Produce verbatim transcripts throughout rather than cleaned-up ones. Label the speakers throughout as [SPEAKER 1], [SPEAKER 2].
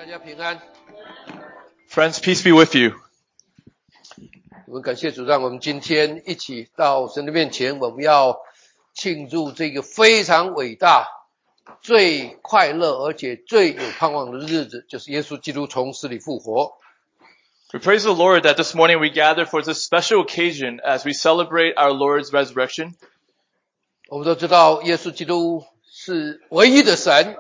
[SPEAKER 1] 家平安。
[SPEAKER 2] Friends, peace be with you.
[SPEAKER 1] 我们感谢主，让我们今天一起到神的面前，我们要庆祝这个非常伟大、最快乐而且最有盼望的日子，就是耶稣基督从死里复活。
[SPEAKER 2] We praise the Lord that this morning we gather for this special occasion as we celebrate our Lord's resurrection.
[SPEAKER 1] 我们都知道耶稣基督是唯一的神，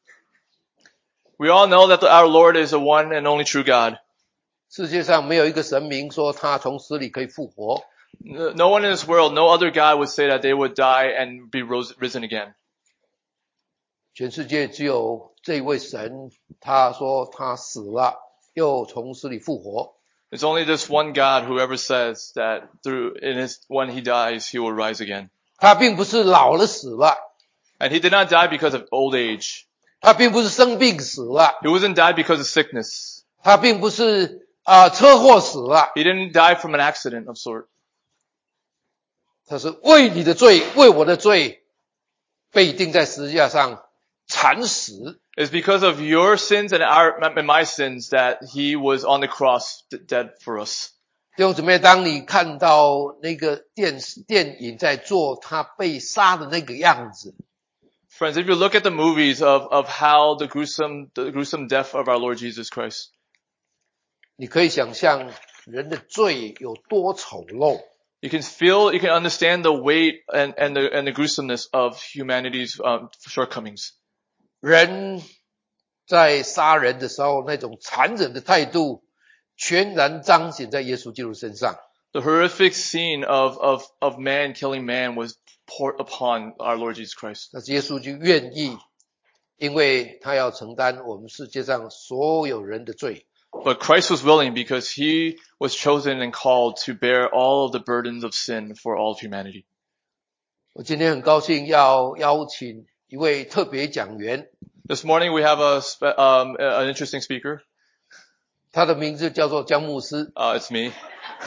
[SPEAKER 2] We all know that our Lord is the one and only true God.
[SPEAKER 1] 世界上没有一个神明说他从死里可以复活。
[SPEAKER 2] No one in this world, no other God would say that they would die and be rose, risen again.
[SPEAKER 1] 全世界只有这位神，他说他死了，又从死里复活。
[SPEAKER 2] It's only this one God who ever says that through in his when he dies, he will rise again.
[SPEAKER 1] 他并不是老了死了，
[SPEAKER 2] And he did not die because of old age.
[SPEAKER 1] 他并不是生病死了，
[SPEAKER 2] He wasn't died because of sickness.
[SPEAKER 1] 他并不是啊、呃、车祸死了，
[SPEAKER 2] He didn't die from an accident of sort.
[SPEAKER 1] 他是为你的罪，为我的罪，被钉在十字架上惨死。
[SPEAKER 2] It's because of your sins and our and my sins that he was on the cross dead for us.
[SPEAKER 1] 弟兄姊妹，当你看到那个电视电影在做他被杀的那个样子，
[SPEAKER 2] Friends, if you look at the movies of, of how the gruesome, the gruesome death of our Lord Jesus Christ,
[SPEAKER 1] 你可以想象人的罪有多丑陋。
[SPEAKER 2] you can feel, you can understand the weight and, and the, and the gruesomeness of humanity's um, shortcomings.
[SPEAKER 1] 人在杀人的时候那种残忍的态度，全然彰显在耶稣基督身上。
[SPEAKER 2] The horrific scene of, of, of man killing man was poured upon our Lord Jesus Christ.
[SPEAKER 1] 但是耶稣就愿意，因为他要承担我们世界上所有人的罪。
[SPEAKER 2] But Christ was willing because he was chosen and called to bear all of the burdens of sin for all of humanity.
[SPEAKER 1] 我今天很高兴要邀请一位特别讲员，
[SPEAKER 2] This morning we have a, spe- um, an interesting speaker.
[SPEAKER 1] 他的名字叫做江牧师，
[SPEAKER 2] Uh, it's me.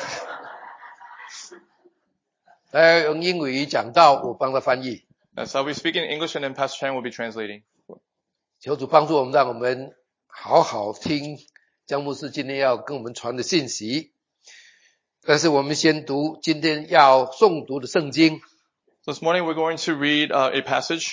[SPEAKER 1] 他要用英语讲道，我帮他翻译。
[SPEAKER 2] And so we speak in English and then Pastor Chan will be translating.
[SPEAKER 1] 求主帮助我们，让我们好好听江牧师今天要跟我们传的信息。但是我们先读今天要诵读的圣经，
[SPEAKER 2] This morning we're going to read uh, a passage.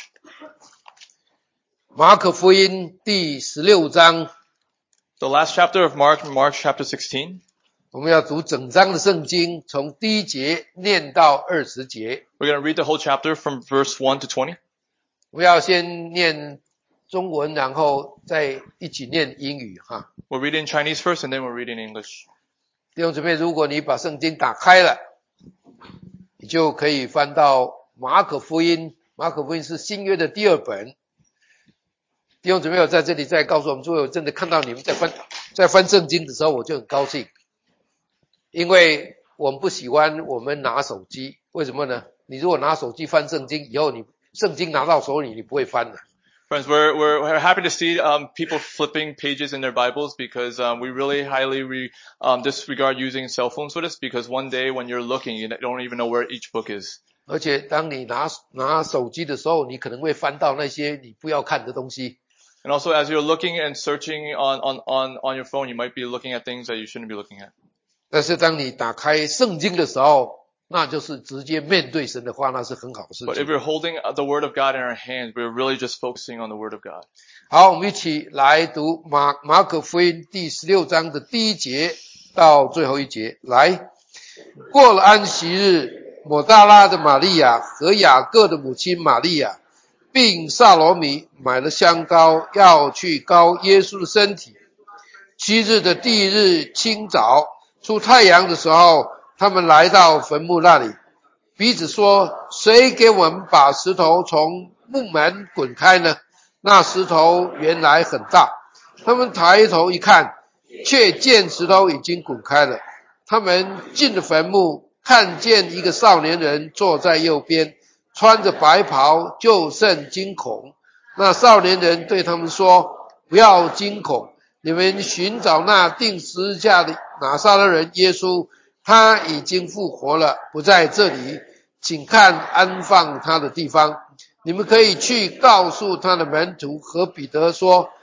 [SPEAKER 1] 马可福音第十六章，
[SPEAKER 2] The last chapter of Mark, Mark chapter sixteen.
[SPEAKER 1] 我们要读整章的圣经，从第一节念到二十节。
[SPEAKER 2] We're going to read the whole chapter from verse one to twenty.
[SPEAKER 1] 我要先念中文，然后再一起念英语哈。
[SPEAKER 2] We'll read in Chinese first and then we'll read in English.
[SPEAKER 1] 弟兄姊妹，如果你把圣经打开了，你就可以翻到马可福音。马可福音是新约的第二本。弟兄姊妹，我在这里再告诉我们诸位，我真的看到你们在翻在翻圣经的时候，我就很高兴，因为我们不喜欢我们拿手机，为什么呢？你如果拿手机翻圣经，以后你圣经拿到手里，你不会翻的。
[SPEAKER 2] Friends, we're, we're, we're happy to see um, people flipping pages in their Bibles because um, we really highly re, um, disregard using cell phones with us because one day when you're looking, you don't even know where each book is.
[SPEAKER 1] 而且当你拿拿手机的时候，你可能会翻到那些你不要看的东西。
[SPEAKER 2] And also as you're looking and searching on, on, on, on your phone, you might be looking at things that you shouldn't be looking at.
[SPEAKER 1] 但是当你打开圣经的时候，那就是直接面对神的话，那是很好的事
[SPEAKER 2] But if
[SPEAKER 1] 情。
[SPEAKER 2] we're holding the Word of God in our hands, we're really just focusing on the Word of God.
[SPEAKER 1] 好，我们一起来读马马可福音第十六章的第一节到最后一节。来，过了安息日，抹大拉的玛利亚和雅各的母亲玛利亚，并撒罗米买了香膏，要去膏耶稣的身体。七日的第一日清早，出太阳的时候，他们来到坟墓那里，彼此说：谁给我们把石头从墓门滚开呢？那石头原来很大，他们抬头一看，却见石头已经滚开了。他们进了坟墓，看见一个少年人坐在右边，穿着白袍，就甚惊恐。那少年人对他们说：不要惊恐，你们寻找那钉十字架的拿撒勒人耶稣，他已经复活了，不在这里，请看安放他的地方。你们可以去告诉他的门徒和彼得说，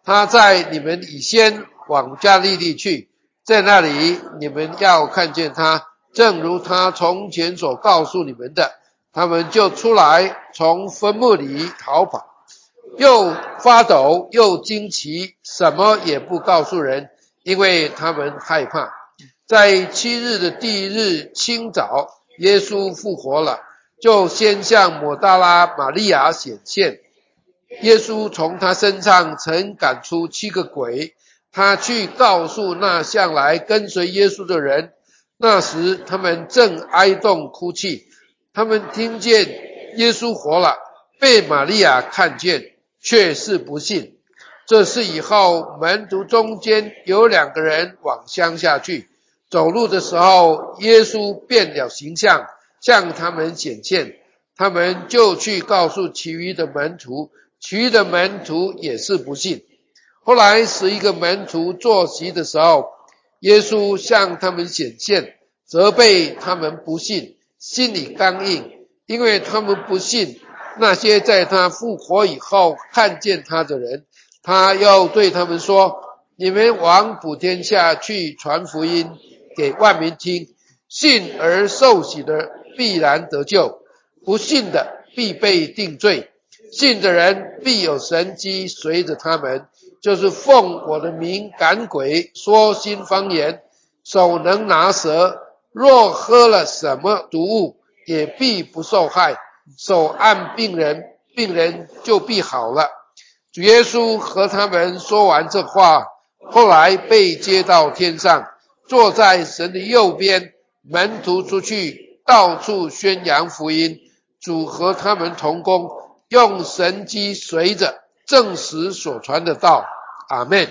[SPEAKER 1] 他在你们以先往加利利去，在那里你们要看见他，正如他从前所告诉你们的。他们就出来，从坟墓里逃跑，又发抖又惊奇，什么也不告诉人，因为他们害怕。在七日的第一日清早，耶稣复活了，就先向抹大拉玛利亚显现。耶稣从他身上曾赶出七个鬼，他去告诉那向来跟随耶稣的人。那时他们正哀恸哭泣，他们听见耶稣活了，被玛利亚看见，却是不信。这事以后，门徒中间有两个人往乡下去，走路的时候，耶稣变了形象，向他们显现，他们就去告诉其余的门徒，其余的门徒也是不信。后来十一个门徒坐席的时候，耶稣向他们显现，责备他们不信，心里刚硬，因为他们不信那些在他复活以后看见他的人。他又对他们说，你们往普天下去传福音给万民听，信而受洗的必然得救，不信的必被定罪。信的人必有神迹随着他们，就是奉我的名赶鬼，说新方言，手能拿蛇，若喝了什么毒物，也必不受害，手按病人，病人就必好了。主耶稣和他们说完这话，后来被接到天上，坐在神的右边。门徒出去，到处宣扬福音，主和他们同工，用神迹随着证实所传的道。阿们。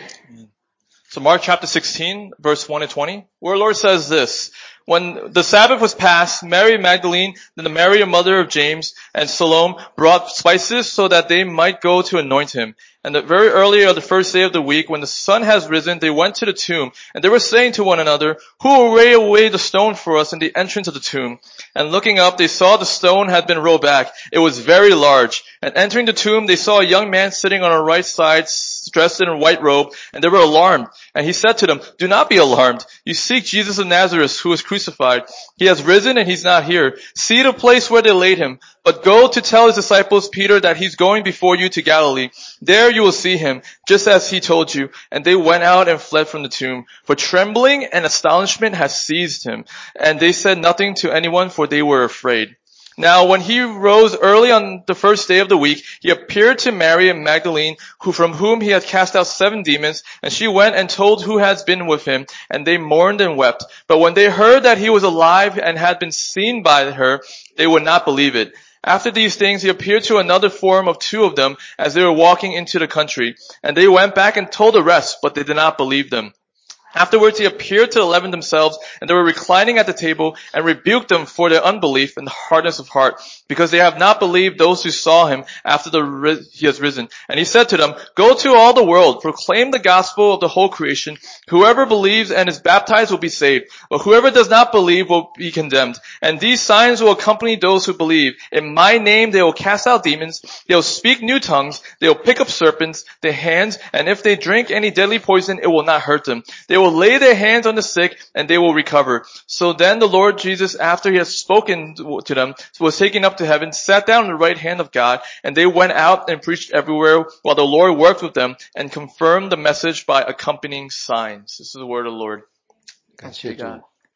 [SPEAKER 2] So Mark chapter sixteen, verse one to twenty, where Lord says this, when the Sabbath was past, Mary Magdalene, then the Mary, mother of James, and Salome brought spices so that they might go to anoint him. And the very early of the first day of the week, when the sun has risen, they went to the tomb, and they were saying to one another, who will roll away the stone for us in the entrance of the tomb? And looking up, they saw the stone had been rolled back. It was very large. And entering the tomb, they saw a young man sitting on a right side, dressed in a white robe, and they were alarmed. And he said to them, do not be alarmed. You seek Jesus of Nazareth, who was crucified. He has risen and he's not here. See the place where they laid him. But go to tell his disciples, Peter, that he's going before you to Galilee. There you will see him, just as he told you. And they went out and fled from the tomb. For trembling and astonishment had seized him. And they said nothing to anyone, for they were afraid. Now when he rose early on the first day of the week, he appeared to Mary Magdalene, who from whom he had cast out seven demons, and she went and told who had been with him, and they mourned and wept. But when they heard that he was alive and had been seen by her, they would not believe it. After these things, he appeared to another form of two of them as they were walking into the country, and they went back and told the rest, but they did not believe them. Afterwards he appeared to the eleven themselves, and they were reclining at the table, and rebuked them for their unbelief and the hardness of heart, because they have not believed those who saw him after the he has risen. And he said to them, go to all the world, proclaim the gospel of the whole creation. Whoever believes and is baptized will be saved, but whoever does not believe will be condemned. And these signs will accompany those who believe. In my name they will cast out demons, they will speak new tongues, they will pick up serpents, their hands, and if they drink any deadly poison, it will not hurt them. They will lay their hands on the sick and they will recover. So then the Lord Jesus, after he had spoken to them, was taken up to heaven, sat down on the right hand of God, and they went out and preached everywhere while the Lord worked with them and confirmed the message by accompanying signs. This is the word of the Lord.
[SPEAKER 1] 感谢主。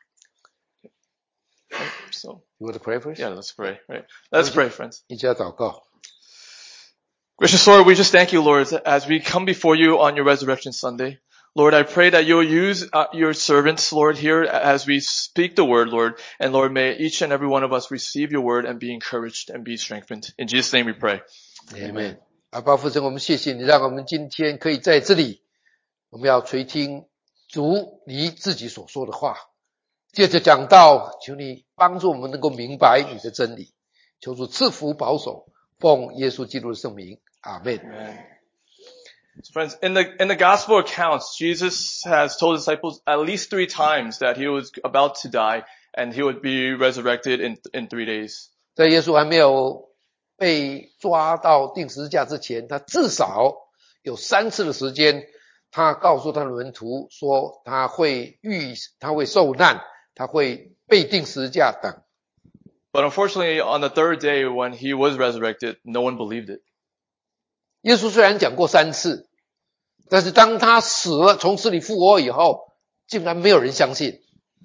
[SPEAKER 2] So,
[SPEAKER 1] You want to pray first?
[SPEAKER 2] yeah, let's pray. Right. Let's pray, friends.
[SPEAKER 1] 一起来祷告。
[SPEAKER 2] Gracious Lord, we just thank you, Lord, as we come before you on your Resurrection Sunday. Lord, I pray that you'll use uh, your servants, Lord, here as we speak the word, Lord. And Lord, may each and every one of us receive your word and be encouraged and be strengthened. In Jesus' name we pray.
[SPEAKER 1] Amen. 阿爸父神，我们谢谢你，让我们今天可以在这里，我们要垂听主你自己所说的话。接着讲到，求你帮助我们能够明白你的真理，求主赐福保守，奉耶稣基督的圣名，阿们。
[SPEAKER 2] So friends, in the, in the gospel accounts, Jesus has told his disciples at least three times that he was about to die and he would be resurrected in, in three days.
[SPEAKER 1] 在耶稣还没有被抓到钉十字架之前，他至少有三次的时间，他告诉他的门徒说他会遇他会受难，他会被钉十字架等。
[SPEAKER 2] But unfortunately, on the third day when he was resurrected, no one believed it.
[SPEAKER 1] 耶稣虽然讲过三次，但是当他死了，从死里复活以后，竟然没有人相信。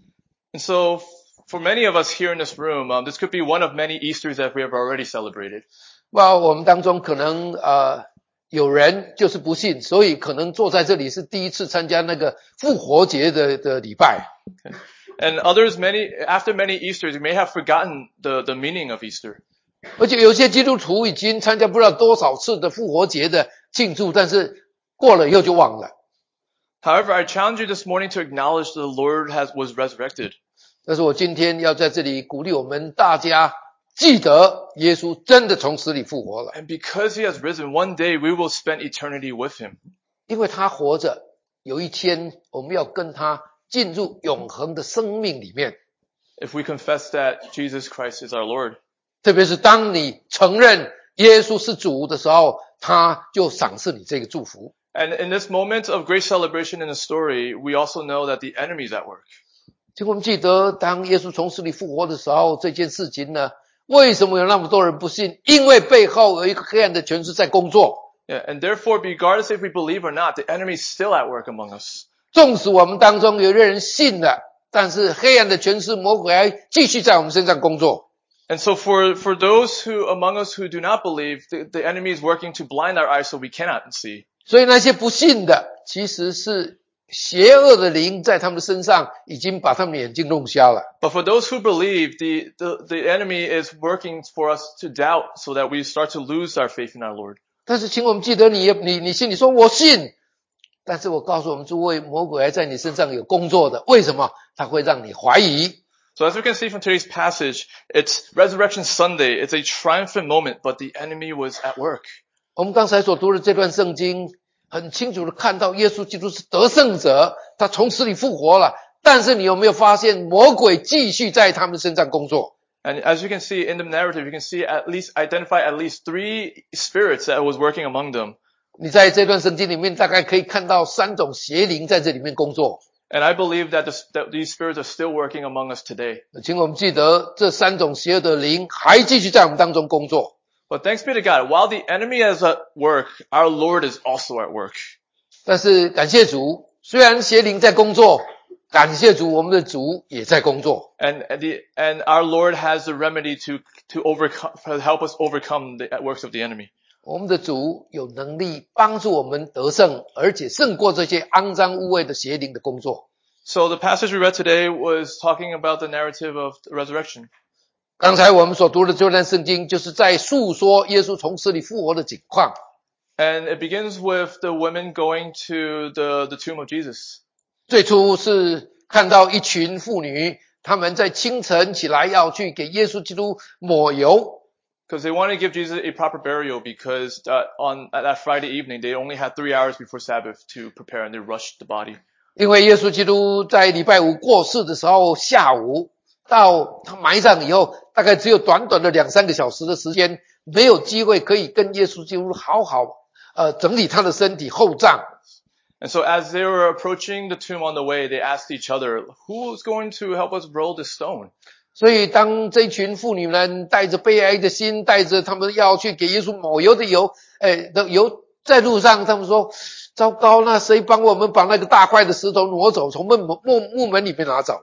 [SPEAKER 2] And so, for many of us here in this room, um, this could be one of many Easters that we have already celebrated.
[SPEAKER 1] 那我们当中可能呃有人就是不信，所以可能坐在这里是第一次参加那个复活节的的礼拜。
[SPEAKER 2] Okay. And others, many after many Easters, you may have forgotten the the meaning of Easter.
[SPEAKER 1] 而且有些基督徒已经参加不知道多少次的复活节的庆祝，但是过了以后就忘了。
[SPEAKER 2] However, I challenge you this morning to acknowledge the Lord has was resurrected.
[SPEAKER 1] 但是我今天要在这里鼓励我们大家记得耶稣真的从死里复活了。
[SPEAKER 2] And because he has risen, one day we will spend eternity with him.
[SPEAKER 1] 因为他活着，有一天我们要跟他进入永恒的生命里面。
[SPEAKER 2] If we confess that Jesus Christ is our Lord.
[SPEAKER 1] 特别是当你承认耶稣是主的时候，他就赏赐你这个祝福。
[SPEAKER 2] And in this moment of great celebration in the story, we also know that the enemy is at work.
[SPEAKER 1] 请我们记得，当耶稣从死里复活的时候，这件事情呢，为什么有那么多人不信？因为背后有一个黑暗的权势在工作。
[SPEAKER 2] Yeah, and therefore, regardless if we believe or not, the enemy is still at work among us.
[SPEAKER 1] 纵使我们当中有些人信了，但是黑暗的权势魔鬼还继续在我们身上工作。
[SPEAKER 2] And so for, for those who, among us who do not believe, the, the enemy is working to blind our eyes so we cannot see.
[SPEAKER 1] 所以那些不信的，其实是邪恶的灵在他们的身上已经把他们的眼睛弄瞎了。
[SPEAKER 2] But for those who believe, the, the, the enemy is working for us to doubt so that we start to lose our faith in our Lord.
[SPEAKER 1] 但是请我们记得你，你你心里说我信，但是我告诉我们诸位，魔鬼还在你身上有工作的。为什么？他会让你怀疑。
[SPEAKER 2] So as we can see from today's passage, it's Resurrection Sunday. It's a triumphant moment, but the enemy was at work.
[SPEAKER 1] 我们刚才所读的这段圣经，很清楚的看到耶稣基督是得胜者，他从死里复活了。但是你有没有发现，魔鬼继续在他们身上工作？
[SPEAKER 2] And as you can see in the narrative, you can see at least, identify at least three spirits that was working among them.
[SPEAKER 1] 你在这段圣经里面大概可以看到三种邪灵在这里面工作。
[SPEAKER 2] And I believe that, this, that these spirits are still working among us today.
[SPEAKER 1] 请我们记得，这三种邪恶的灵还继续在我们当中工作。
[SPEAKER 2] But thanks be to God, while the enemy is at work, our Lord is also at work.
[SPEAKER 1] 但是感谢主，虽然邪灵在工作，感谢主，我们的主也在工作。
[SPEAKER 2] And, and, the, and our Lord has the remedy to, to overcome, to help us overcome the works of the enemy.
[SPEAKER 1] 我们的主有能力帮助我们得胜，而且胜过这些肮脏污秽的邪灵的工作。
[SPEAKER 2] So the passage we read today was talking about the narrative of the resurrection.
[SPEAKER 1] 刚才我们所读的这段圣经，就是在述说耶稣从死里复活的景况。
[SPEAKER 2] And it begins with the women going to the, the tomb of Jesus.
[SPEAKER 1] 最初是看到一群妇女，她们在清晨起来要去给耶稣基督抹油。
[SPEAKER 2] Because they wanted to give Jesus a proper burial because uh, on at that Friday evening, they only had three hours before Sabbath to prepare and they rushed the body.
[SPEAKER 1] 因为耶稣基督在礼拜五过世的时候，下午到他埋葬以后，大概只有短短的两三个小时的时间，没有机会可以跟耶稣基督好好呃整理他的身体后葬。
[SPEAKER 2] And so as they were approaching the tomb on the way, they asked each other, who's going to help us roll this stone?
[SPEAKER 1] 所以当这群妇女们带着悲哀的心，带着他们要去给耶稣抹油的油，哎的油，在路上他们说，糟糕，那谁帮我们把那个大块的石头挪走，从木木木门里面拿走？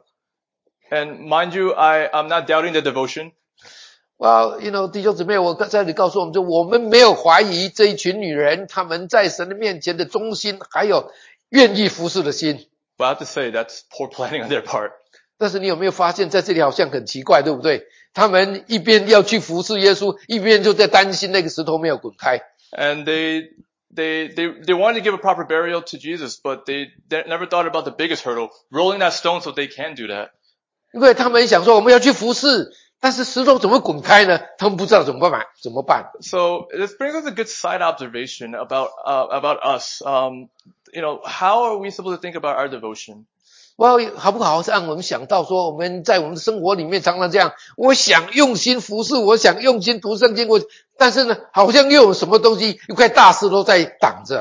[SPEAKER 2] And mind you, I, I'm not doubting the devotion.
[SPEAKER 1] Well, you know, 弟兄姊妹，我在这里告诉我们，就我们没有怀疑这一群女人，她们在神的面前的忠心，还有愿意服侍的心。
[SPEAKER 2] But I have to say, that's poor planning on their part.
[SPEAKER 1] 但是你有没有发现，在这里好像很奇怪，对不对？他们一边要去服侍耶稣，一边就在担心那个石头没有滚开。
[SPEAKER 2] And they, they, they, they wanted to give a proper burial to Jesus, but they, they never thought about the biggest hurdle, rolling that stone so they can do that.
[SPEAKER 1] 因为他们想说我们要去服侍，但是石头怎么滚开呢？他们不知道怎么办，怎么办？
[SPEAKER 2] So this brings us a good side observation about, uh, about us. Um, you know, how are we supposed to think about our devotion?
[SPEAKER 1] 哇，好不好？让我们想到说，我们在我们的生活里面常常这样，我想用心服侍，我想用心读圣经，我但是呢，好像又有什么东西，一块大石头在挡着。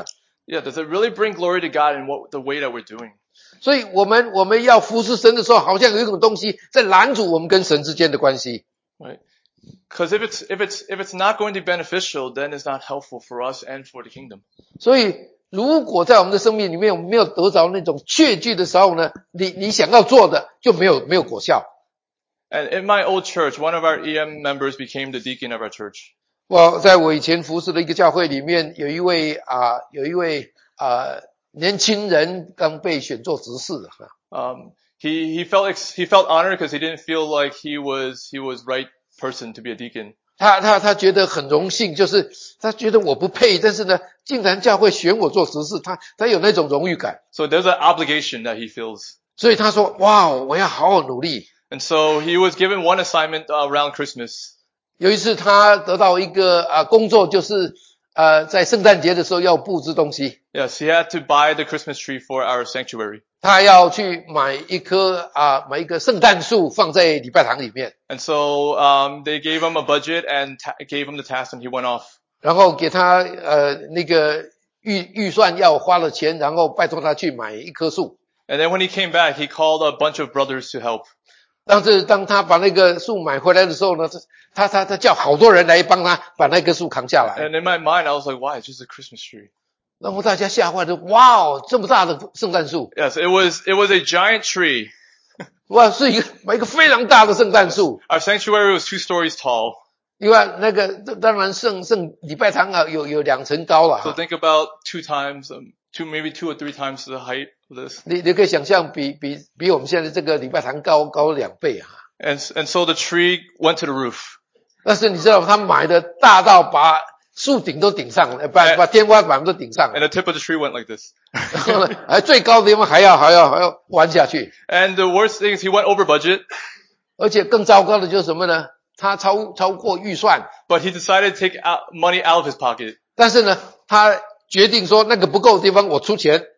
[SPEAKER 2] Yeah, does it really bring glory to God in what the way that we're doing?
[SPEAKER 1] 所以我们我们要服侍神的时候，好像有一种东西在拦阻我们跟神之间的关系。
[SPEAKER 2] Right? Because if it's if it's if it's not going to be beneficial, then it's not helpful for us and for the kingdom.
[SPEAKER 1] 所以如果在我们的生命里面我们没有得着那种确据的时候呢，你你想要做的就没有没有果效。
[SPEAKER 2] And in my old church, one of our E M members became the deacon of our church.
[SPEAKER 1] 我在我以前服侍的一个教会里面，有一位啊、有一位啊、年轻人刚被选做执事哈。
[SPEAKER 2] Um, he he felt ex- he felt honored because he didn't feel like he was he was right person to be a deacon.
[SPEAKER 1] 他他他觉得很荣幸，就是他觉得我不配，但是呢，竟然教会选我做执事，他他有那种荣誉感，
[SPEAKER 2] So there's an obligation that he feels.
[SPEAKER 1] 所以他说：“哇，我要好好努力。”
[SPEAKER 2] And so he was given one assignment uh, around Christmas.
[SPEAKER 1] 有一次他得到一个啊、工作，就是呃在圣诞节的时候要布置东西，
[SPEAKER 2] Yes, he had to buy the Christmas tree for our sanctuary.
[SPEAKER 1] 他要去买一棵啊、买一个圣诞树放在礼拜堂里面，
[SPEAKER 2] And so um, they gave him a budget and ta- gave him the task, and he went off.
[SPEAKER 1] 然后给他呃那个预预算要花了钱，然后拜托他去买一棵树。
[SPEAKER 2] And then when he came back, he called a bunch of brothers to help.
[SPEAKER 1] 但是当他把那个树买回来的时候呢，他他他叫好多人来帮他把那棵树扛下来，
[SPEAKER 2] And in my mind, I was like, why? It's just a Christmas tree.
[SPEAKER 1] 然后大家吓坏了，哇哦，这么大的圣诞树，
[SPEAKER 2] Yes, it was it was a giant tree.
[SPEAKER 1] 哇，是一个买一个非常大的圣诞树。
[SPEAKER 2] Our sanctuary was two stories tall.
[SPEAKER 1] 因为那个当然圣圣礼拜堂啊有有两层高了
[SPEAKER 2] So
[SPEAKER 1] 哈，
[SPEAKER 2] think about two times, um, two maybe two or three times the height of this.
[SPEAKER 1] 你你可以想象比比比我们现在这个礼拜堂高高两倍啊。
[SPEAKER 2] And and so the tree went to the roof.
[SPEAKER 1] 但是你知道他买的大到把树顶都顶上了，把把天花板都顶上
[SPEAKER 2] And
[SPEAKER 1] 了，
[SPEAKER 2] the tip of the tree went like this.
[SPEAKER 1] 然后呢，还最高的地方还要还要还要弯下去，
[SPEAKER 2] And the worst thing is he went over budget,
[SPEAKER 1] 而且更糟糕的就是什么呢？他超超过预算，
[SPEAKER 2] but he decided to take out money out of his pocket.
[SPEAKER 1] 但是呢，他决定说那个不够的地方我出钱。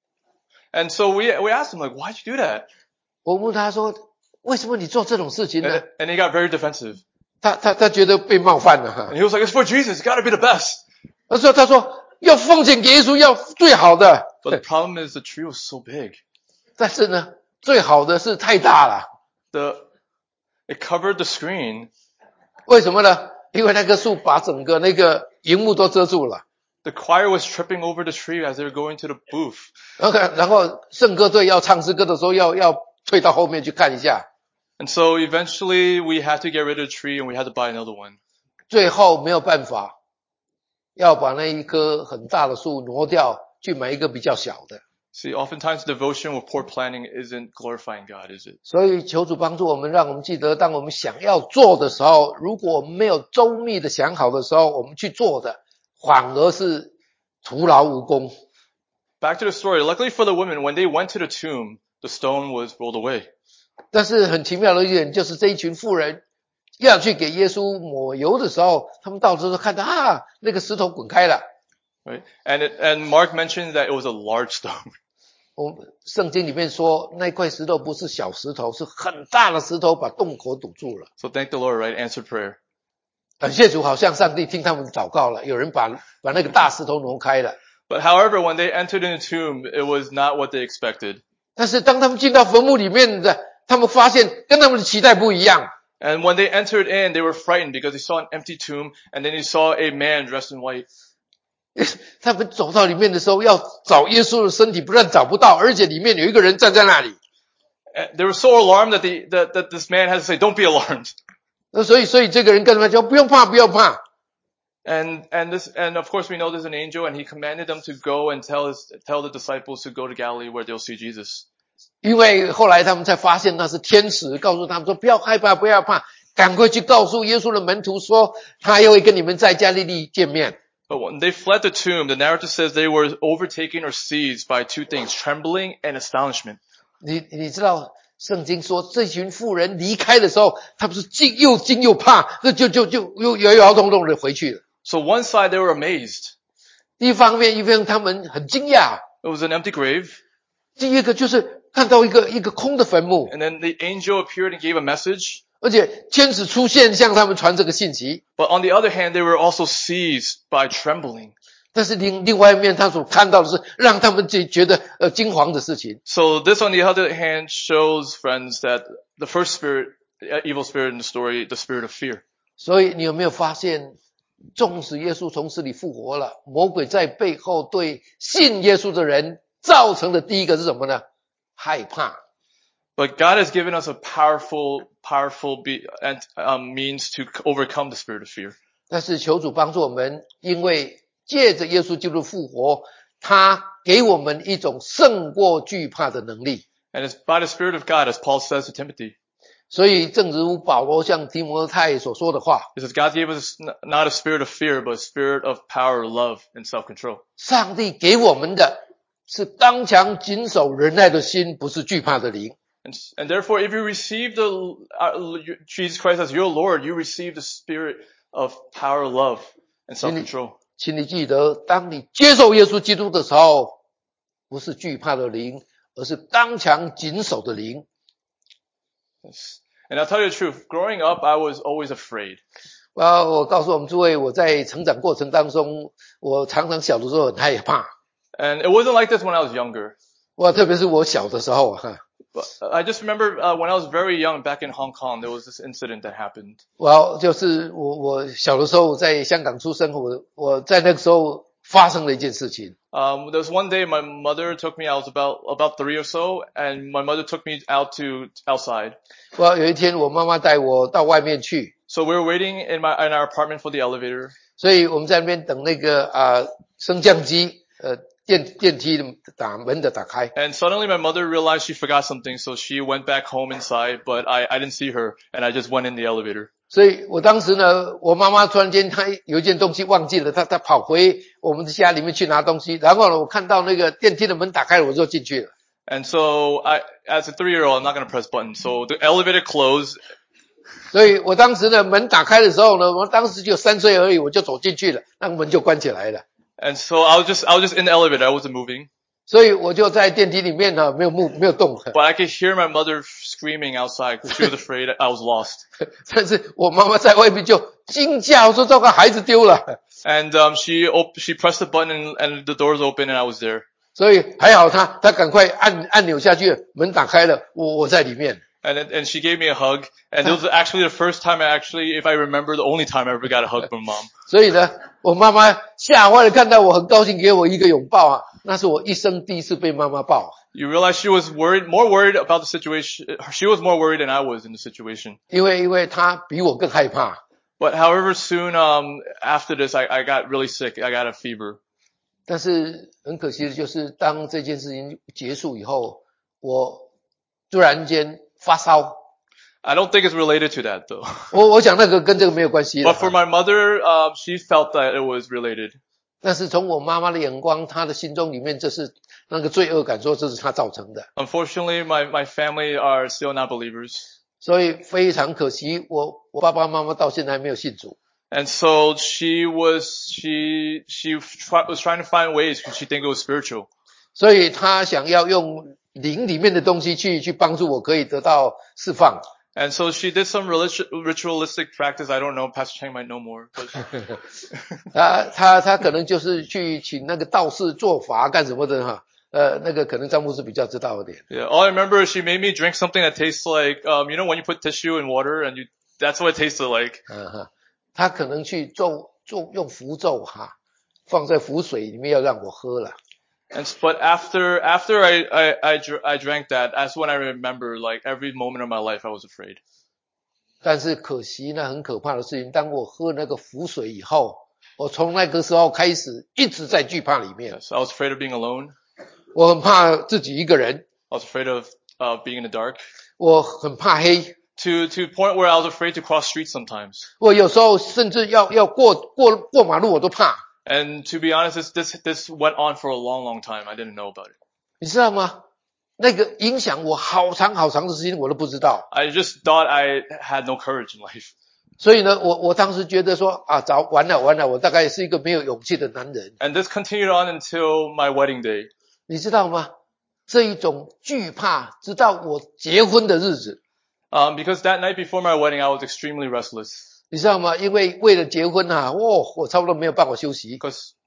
[SPEAKER 2] And so we we asked him like, why'd you do that?
[SPEAKER 1] 我问他说，为什么你做这种事情呢？
[SPEAKER 2] And, and he got very defensive.
[SPEAKER 1] 他他他觉得被冒犯了哈。
[SPEAKER 2] And he was like, it's for Jesus. It's got to be the best.
[SPEAKER 1] 他说他说要奉献给耶稣，要最好的。
[SPEAKER 2] But the problem is the tree was so big.
[SPEAKER 1] 但是呢，最好的是太大了。
[SPEAKER 2] The it covered the screen.
[SPEAKER 1] 为什么呢？因为那棵树把整个那个荧幕都遮住了。
[SPEAKER 2] The choir was tripping over the tree as they were going to the booth.
[SPEAKER 1] 然后然后圣歌队要唱诗歌的时候，要要退到后面去看一下。
[SPEAKER 2] And so eventually we had to get rid of the tree and we had to buy another one.
[SPEAKER 1] 最后没有办法，要把那一棵很大的树挪掉，去买一个比较小的。
[SPEAKER 2] See, oftentimes devotion with poor planning isn't glorifying God, is it?
[SPEAKER 1] 所以求主帮助我们，让我们记得，当我们想要做的时候，如果我们没有周密的想好的时候，我们去做的反而是徒劳无功。
[SPEAKER 2] Back to the story. Luckily for the women, when they went to the tomb, the stone was rolled away.
[SPEAKER 1] 但是很奇妙的一点就是，这一群妇人要去给耶稣抹油的时候，他们到时候看到啊，那个石头滚开了。
[SPEAKER 2] Right? And it, and Mark mentioned that it was a large stone.
[SPEAKER 1] 我们圣经里面说，那块石头不是小石头，是很大的石头，把洞口堵住了。
[SPEAKER 2] So thank the Lord, right? Answered prayer.
[SPEAKER 1] 感谢主，好像上帝听他们祷告了，有人把把那个大石头挪开了。
[SPEAKER 2] But however, when they entered in the tomb, it was not what they expected.
[SPEAKER 1] 但是当他们进到坟墓里面的，他们发现跟他们的期待不一样。
[SPEAKER 2] And when they entered in, they were frightened because they saw an empty tomb and then they saw a man dressed in white.
[SPEAKER 1] 他们走到里面的时候，要找耶稣的身体，不但找不到，而且里面有一个人站在那里。
[SPEAKER 2] And they were so alarmed that, they, that, that this man had to say, don't be alarmed.
[SPEAKER 1] 那所以，所以这个人跟他们说：“不用怕，不用怕。”
[SPEAKER 2] And, and this, and of course we know there's an angel and he commanded them to go and tell his, tell the disciples to go to Galilee where they'll see Jesus.
[SPEAKER 1] 因为后来他们才发现那是天使，告诉他们说：“不要害怕，不要怕，赶快去告诉耶稣的门徒说，他又会跟你们在加利利见面。”
[SPEAKER 2] But when they fled the tomb, the narrative says they were overtaken or seized by two things, trembling and astonishment.
[SPEAKER 1] 你你知道圣经说这群妇人离开的时候，他们是惊又惊又怕，那就就就又摇摇动动的回去了。
[SPEAKER 2] So one side they were amazed.
[SPEAKER 1] 一方面，一方面他们很惊讶，
[SPEAKER 2] It was an empty grave.
[SPEAKER 1] 第一个就是看到一个一个空的坟墓，
[SPEAKER 2] And then the angel appeared and gave a message.
[SPEAKER 1] 而且天使出现向他们传这个信息。
[SPEAKER 2] But on the other hand, they were also seized by trembling.
[SPEAKER 1] 但是另另外一面，他所看到的是让他们觉得呃惊惶的事情。
[SPEAKER 2] So this, on the other hand, shows, friends, that the first spirit, evil spirit in the story, the spirit of fear.
[SPEAKER 1] 所以你有没有发现，纵使耶稣从死里复活了，魔鬼在背后对信耶稣的人造成的第一个是什么呢？害怕。
[SPEAKER 2] But God has given us a powerful, powerful be, and, um, means to overcome the spirit of fear.
[SPEAKER 1] 但是求主帮助我们，因为借着耶稣基督复活，他给我们一种胜过惧怕的能力。
[SPEAKER 2] And it's by the Spirit of God, as Paul says to Timothy.
[SPEAKER 1] 所以正如保罗向提摩太所说的话，
[SPEAKER 2] It says God gave us not a spirit of fear, but a spirit of power, love, and self-control.
[SPEAKER 1] 上帝给我们的是刚强谨守忍耐的心，不是惧怕的灵。
[SPEAKER 2] And, and therefore, if you receive the uh, Jesus Christ as your Lord, you receive the spirit of power, love, and self-control.
[SPEAKER 1] 请你记得，当你接受耶稣基督的时候，不是惧怕的灵，而是刚强谨守的灵。
[SPEAKER 2] Yes. And I'll tell you the truth. Growing up, I was always afraid.
[SPEAKER 1] 啊，我告诉我们诸位，我在成长过程当中，我常常小的时候很害怕。
[SPEAKER 2] And it wasn't like this when I was younger.
[SPEAKER 1] 哇，特别是我小的时候哈。
[SPEAKER 2] But I just remember uh, when I was very young, back in Hong Kong, there was this incident that happened.
[SPEAKER 1] 我就是我我小的时候在香港出生，我我在那个时候发生了一件事情。
[SPEAKER 2] Um, there was one day my mother took me. I was about about three or so, and my mother took me out to outside.
[SPEAKER 1] 我有一天，我妈妈带我到外面去。
[SPEAKER 2] So we were waiting in my in our apartment for the elevator.
[SPEAKER 1] 所以我们在那边等那个啊、呃、升降机呃电电梯的打门的打开。
[SPEAKER 2] And suddenly my mother realized she forgot something, so she went back home inside. But I I didn't see her, and I just went in the elevator.
[SPEAKER 1] 所以我当时呢，我妈妈突然间她有一件东西忘记了，她她跑回我们的家里面去拿东西，然后呢，我看到那个电梯的门打开了，我就进去了。
[SPEAKER 2] And so I, as a three-year-old, I'm not going to press buttons. So the elevator closed.
[SPEAKER 1] 所以我当时呢，门打开的时候呢，我当时只有三岁而已，我就走进去了，那个门就关起来了。
[SPEAKER 2] And so I was just I was just in the elevator. I wasn't moving.
[SPEAKER 1] 所以我就在电梯里面呢，没有目没有动。
[SPEAKER 2] But I could hear my mother screaming outside because she was afraid I was lost.
[SPEAKER 1] 但是我妈妈在外面就惊叫说：“这个孩子丢了。”
[SPEAKER 2] And um, she op- she pressed the button and, and the doors opened and I was there.
[SPEAKER 1] 所以还好她她赶快按按钮下去，门打开了，我我在里面。
[SPEAKER 2] And and she gave me a hug. And it was actually the first time I actually, if I remember, the only time I ever got a hug from mom.
[SPEAKER 1] 所以呢，我妈妈吓坏了，看到我很高兴，给我一个拥抱啊，那是我一生第一次被妈妈抱。
[SPEAKER 2] You realize she was worried, more worried about the situation. She was more worried than I was in the situation.
[SPEAKER 1] 因为因为她比我更害怕。
[SPEAKER 2] But however, soon um after this, I I got really sick. I got a fever.
[SPEAKER 1] 但是很可惜的就是，当这件事情结束以后，我突然间发烧。
[SPEAKER 2] I don't think it's related to that though.
[SPEAKER 1] 我我想那个跟这个没有关系。
[SPEAKER 2] But for my mother, uh, she felt that it was related.
[SPEAKER 1] 但是从我妈妈的眼光，她的心中里面，这是那个罪恶感，说这是她造成的。
[SPEAKER 2] Unfortunately, my my family are still not believers.
[SPEAKER 1] 所以非常可惜，我我爸爸妈妈到现在还没有信主。
[SPEAKER 2] And so she was she she try, was trying to find ways because she think it was spiritual.
[SPEAKER 1] 所以她想要用灵里面的东西去去帮助我，可以得到释放。
[SPEAKER 2] And so she did some relig- ritualistic practice. I don't know. Pastor Chang might know more. But
[SPEAKER 1] 他他他可能就是去请那个道士做法干什么的哈。呃，那个可能张牧师比较知道一点。
[SPEAKER 2] Yeah, all I remember is she made me drink something that tastes like, um, you know, when you put tissue in water and you, that's what it tasted like.
[SPEAKER 1] 嗯哈，他可能去咒咒用符咒哈，放在符水里面要让我喝了。
[SPEAKER 2] And but after after I I I, I drank that, that's when I remember like every moment of my life I was afraid.
[SPEAKER 1] 但是可惜呢，很可怕的事情，当我喝那个符水以后，我从那个时候开始一直在惧怕里面。
[SPEAKER 2] Yes, I was afraid of being alone.
[SPEAKER 1] 我很怕自己一个人。
[SPEAKER 2] I was afraid of uh, being in the dark.
[SPEAKER 1] 我很怕黑。
[SPEAKER 2] To to point where I was afraid to cross streets sometimes.
[SPEAKER 1] 我有时候甚至要要过过过马路我都怕。
[SPEAKER 2] And to be honest, this, this, this went on for a long, long time. I didn't know about it.
[SPEAKER 1] 你知道吗？那个影响我好长好长的时间，我都不知道。
[SPEAKER 2] I just thought I had no courage in life.
[SPEAKER 1] 所以呢，我我当时觉得说啊，早完了完了，我大概是一个没有勇气的男人。
[SPEAKER 2] And this continued on until my wedding day.
[SPEAKER 1] 你知道吗？这一种惧怕，直到我结婚的日子。
[SPEAKER 2] Um, because that night before my wedding, I was extremely restless.
[SPEAKER 1] 你知道吗？因为为了结婚啊，哦，我差不多没有办法休息。
[SPEAKER 2] Because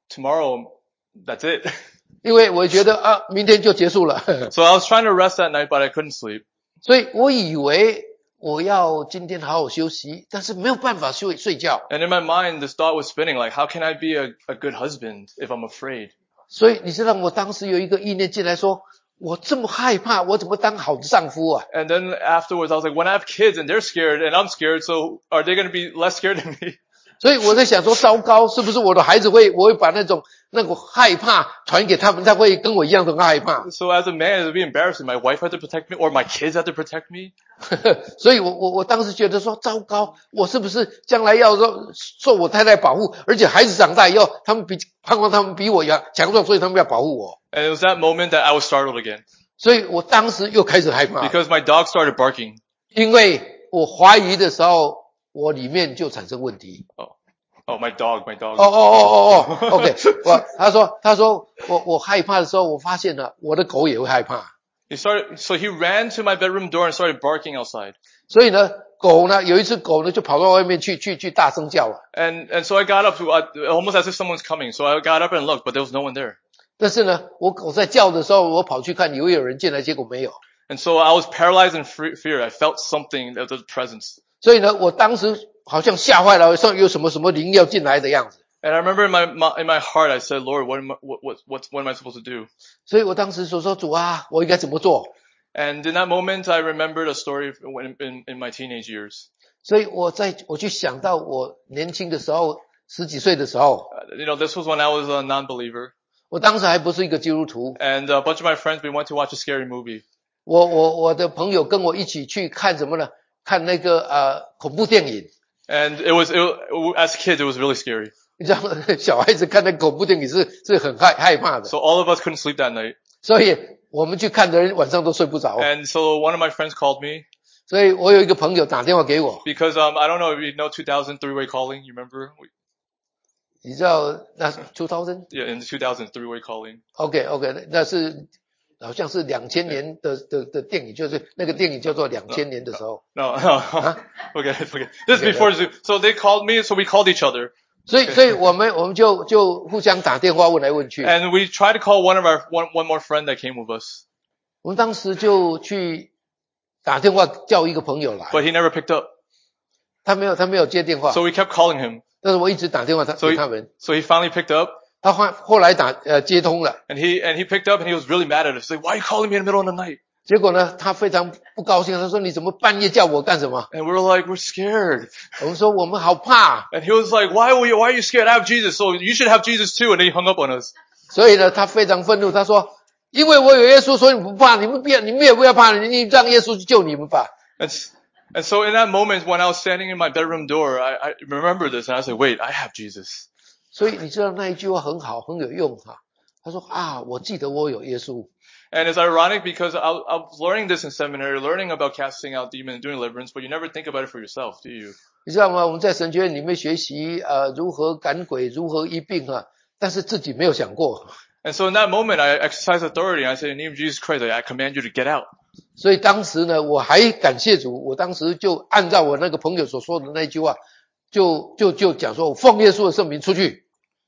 [SPEAKER 2] tomorrow, that's it.
[SPEAKER 1] 因为我觉得啊，明天就结束了。
[SPEAKER 2] So I was trying to rest that night, but I couldn't sleep.
[SPEAKER 1] 所以我以为我要今天好好休息，但是没有办法睡睡觉。
[SPEAKER 2] And in my mind, this thought was spinning, like, how can I be a, a good husband if I'm afraid?
[SPEAKER 1] 所以你知道我当时有一个意念进来说，我这么害怕，我怎么当好的丈夫啊？
[SPEAKER 2] And then afterwards, I was like, when I have kids and they're scared and I'm scared, so are they going to be less scared than me?
[SPEAKER 1] 所以我在想说，糟糕，是不是我的孩子会，我会把那种那个害怕传给他们，他会跟我一样的害怕。
[SPEAKER 2] So as a man, it would be embarrassing. My wife had to protect me or my kids had to protect me.
[SPEAKER 1] 所以我我我当时觉得说，糟糕，我是不是将来要受受我太太保护，而且孩子长大以后，他们比盼望他们比我要强壮，所以他们要保护我。
[SPEAKER 2] And it was that moment that I was startled again
[SPEAKER 1] 所以我当时又开始害怕，
[SPEAKER 2] because my dog started barking.
[SPEAKER 1] 因为我怀疑的时候，我里面就产生问题。
[SPEAKER 2] Oh, oh, my dog, my dog.
[SPEAKER 1] 哦哦哦哦哦 ，OK， 我他说他说我我害怕的时候，我发现了我的狗也会害怕。
[SPEAKER 2] He started, so he ran to my bedroom door and started barking outside.
[SPEAKER 1] 所以呢，狗呢有一只狗呢就跑到外面去去去大声叫了。
[SPEAKER 2] And, and so I got up to, uh, almost as if someone's coming. So I got up and looked, but there was no one there.
[SPEAKER 1] 但是呢，我狗在叫的时候，我跑去看有没有人进来，结果没有。
[SPEAKER 2] And so I was paralyzed in fear. I felt something of the presence.
[SPEAKER 1] 所以呢，我当时好像吓坏了，说有什么什么灵要进来的样子。
[SPEAKER 2] And I remember in my, my in my heart, I said, Lord, what am I, what, what, what, what am I supposed to do?
[SPEAKER 1] 所以我当时说说主啊，我应该怎么做？
[SPEAKER 2] And in that moment, I remembered a story when, in, in my teenage years.
[SPEAKER 1] 所以我在我去想到我年轻的时候，十几岁的时候，
[SPEAKER 2] Uh, you know, this was when I was a non-believer.
[SPEAKER 1] 我当时还不是一个基督徒。
[SPEAKER 2] And a bunch of my friends, we went to watch a scary movie.
[SPEAKER 1] 我我我的朋友跟我一起去看什么呢？看那个呃恐怖电影。
[SPEAKER 2] And it was, it, as kids, it was really scary.
[SPEAKER 1] 你知道吗？小孩子看那恐怖电影是是很害害怕的，
[SPEAKER 2] So all of us couldn't sleep that night.
[SPEAKER 1] 所以我们去看的人晚上都睡不着。
[SPEAKER 2] And so one of my friends called me
[SPEAKER 1] 所以我有一个朋友打电话给我，
[SPEAKER 2] because, um, I don't know if you know two thousand three-way calling. You remember?
[SPEAKER 1] 你知道那是two thousand
[SPEAKER 2] Yeah, in two thousand three-way calling.
[SPEAKER 1] OK OK， 那是好像是两千年的的的电影，就是那个电影叫做两千年的时候。
[SPEAKER 2] No, no. Okay, okay. This is before Zoom. So they called me, so we called each other.
[SPEAKER 1] 所以所以我们我们就就互相打电话问来问去。
[SPEAKER 2] And we tried to call one of our, one, one more friend that came with us.
[SPEAKER 1] 我们当时就去打电话叫一个朋友来，
[SPEAKER 2] But he never picked up.
[SPEAKER 1] 他没有他没有接电话，
[SPEAKER 2] So we kept calling him.
[SPEAKER 1] 但是我一直打电话他
[SPEAKER 2] So
[SPEAKER 1] 给
[SPEAKER 2] he,
[SPEAKER 1] 他们，
[SPEAKER 2] so he finally picked up.
[SPEAKER 1] 他后后来打呃接通了，
[SPEAKER 2] And he, and he picked up and he was really mad at us. He's like, why are you calling me in the middle of the night?
[SPEAKER 1] 结果呢他非常不高兴，他说你怎么半夜叫我干什么？
[SPEAKER 2] And we were like, we're scared.
[SPEAKER 1] 我们说我们好怕，
[SPEAKER 2] And he was like, why were you, why are you scared? I have Jesus. So you should have Jesus too. And then he hung up on us.
[SPEAKER 1] 所以呢他非常愤怒，他说因为我有耶稣，所以你不怕，你们不要你们也不要怕，你你让耶稣去救你们吧。
[SPEAKER 2] And, and so in that moment when I was standing in my bedroom door, I, I remember this and I was like, wait, I have Jesus.
[SPEAKER 1] 所以你知道那一句话很好，很有用哈。他说啊，我记得我有耶稣。
[SPEAKER 2] And it's ironic because I, I was learning this in seminary, learning about casting out demons and doing deliverance, but you never think about it for yourself, do you?
[SPEAKER 1] 你知道吗？我们在神学院里面学习呃如何赶鬼，如何医病啊，但是自己没有想过。
[SPEAKER 2] And so in that moment, I exercised authority. And I said, in the name of Jesus Christ, I command you to get out.
[SPEAKER 1] 所以当时呢，我还感谢主，我当时就按照我那个朋友所说的那句话，就就就讲说，我奉耶稣的圣名出去。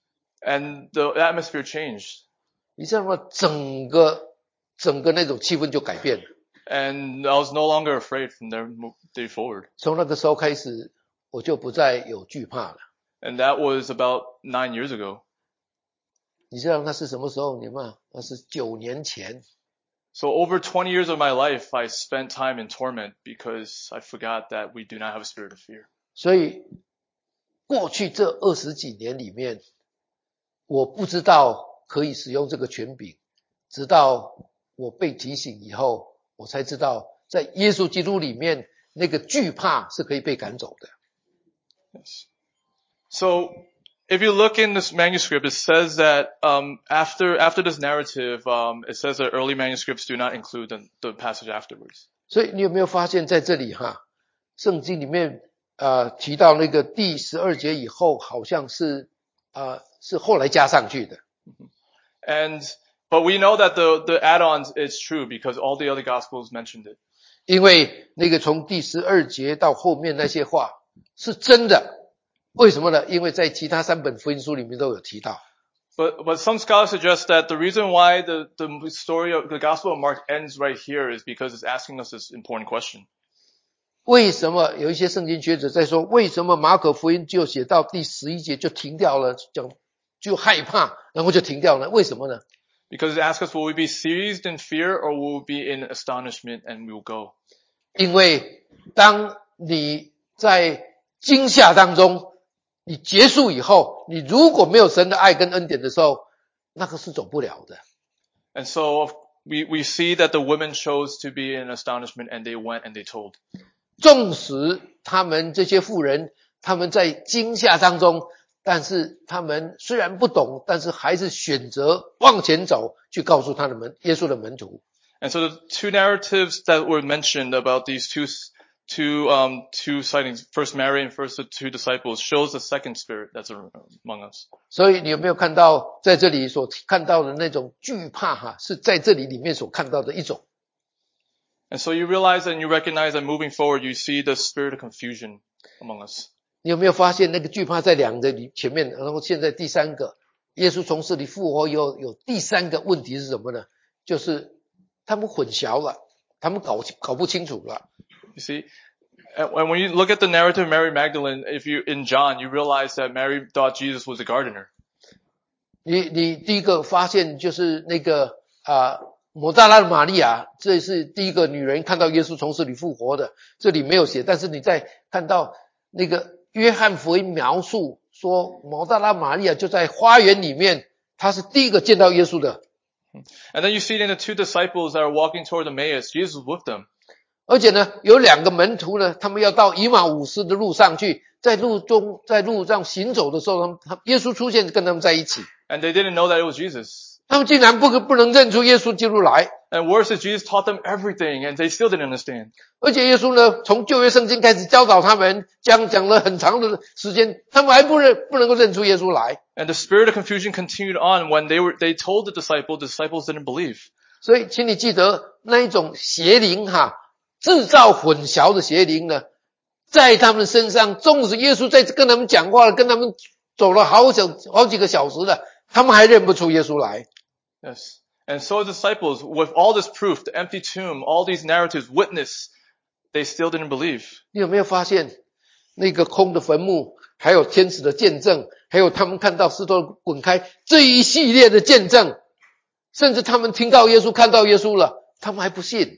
[SPEAKER 2] And the atmosphere changed.
[SPEAKER 1] 你知道吗？整个整个那种气氛就改变了。
[SPEAKER 2] And I was no longer afraid from there day forward.
[SPEAKER 1] 从那个时候开始，我就不再有惧怕了。
[SPEAKER 2] And that was about nine years ago.
[SPEAKER 1] 你知道那是什么时候？你们那是九年前。
[SPEAKER 2] So over twenty years of my life, I spent time in torment because I forgot that we do not have a spirit of fear.
[SPEAKER 1] 所以过去这二十几年里面，我不知道可以使用这个权柄，直到我被提醒以后，我才知道在耶稣基督里面，那个惧怕是可以被赶走的。
[SPEAKER 2] Yes. So if you look in this manuscript, it says that um, after after this narrative, um, it says that early manuscripts do not include the, the passage afterwards.
[SPEAKER 1] 所以你有没有发现在这里哈，圣经里面呃提到那个第十二节以后，好像是呃是后来加上去的。
[SPEAKER 2] And but we know that the the add-ons is true because all the other gospels mentioned it.
[SPEAKER 1] 因为那个从第十二节到后面那些话是真的，为什么呢？因为在其他三本福音书里面都有提到。
[SPEAKER 2] But, but some scholars suggest that the reason why the, the story of the Gospel of Mark ends right here is because it's asking us this important question.
[SPEAKER 1] 为什么有一些圣经学者在说，为什么马可福音就写到第十一节就停掉了，讲就害怕，然后就停掉了？为什么呢？
[SPEAKER 2] Because it asks us, will we be seized in fear or will we be in astonishment and we will go?
[SPEAKER 1] 因为当你在惊吓当中，你结束以后，你如果没有神的爱跟恩典的时候，那个是走不了的。
[SPEAKER 2] And so we, we see that the women chose to be in astonishment and they went and they told.
[SPEAKER 1] 纵使他们这些妇人，他们在惊吓当中，但是他们虽然不懂，但是还是选择往前走，去告诉他的门耶稣的门徒。
[SPEAKER 2] And so the two narratives that were mentioned about these two two um two sightings, first Mary and first the two disciples, shows the second spirit that's among us.
[SPEAKER 1] 所以你有没有看到在这里所看到的那种惧怕哈，是在这里里面所看到的一种。
[SPEAKER 2] And so you realize and you recognize that moving forward, you see the spirit of confusion among us.
[SPEAKER 1] 你有没有发现那个惧怕在两个前面，然后现在第三个，耶稣从死里复活以后，有第三个问题是什么呢？就是他们混淆了，他们搞搞不清楚了。
[SPEAKER 2] You see, and when you look at the narrative of Mary Magdalene, if you in John, you realize that Mary thought Jesus was a gardener.
[SPEAKER 1] 你你第一个发现就是那个啊，抹大拉的玛利亚，这是第一个女人看到耶稣从死里复活的，这里没有写，但是你在看到那个约翰福音描述说，抹大拉玛利亚就在花园里面，她是第一个见到耶稣的。
[SPEAKER 2] And then you see it in the two disciples that are walking toward Emmaus. Jesus was with them.
[SPEAKER 1] 而且呢，有两个门徒呢，他们要到以马忤斯的路上去，在路中在路上行走的时候，他耶稣出现跟他们在一起，
[SPEAKER 2] And they didn't know that it was Jesus.
[SPEAKER 1] 他们竟然不不能认出耶稣基督来。
[SPEAKER 2] And worse is Jesus taught them everything and they still didn't understand.
[SPEAKER 1] 而且耶稣呢，从旧约圣经开始教导他们，讲讲了很长的时间，他们还不认不能够认出耶稣来。
[SPEAKER 2] And the spirit of confusion continued on when they were they told the disciples, the disciples didn't believe.
[SPEAKER 1] 所以，请你记得那一种邪灵哈，制造混淆的邪灵呢，在他们身上，纵使耶稣在跟他们讲话了，跟他们走了好小好几个小时了，他们还认不出耶稣来。
[SPEAKER 2] Yes. And so the disciples, with all this proof, the empty tomb, all these narratives, witness, they still didn't believe.
[SPEAKER 1] 你有没有发现，那个空的坟墓，还有天使的见证，还有他们看到石头滚开这一系列的见证，甚至他们听到耶稣，看到耶稣了，他们还不信。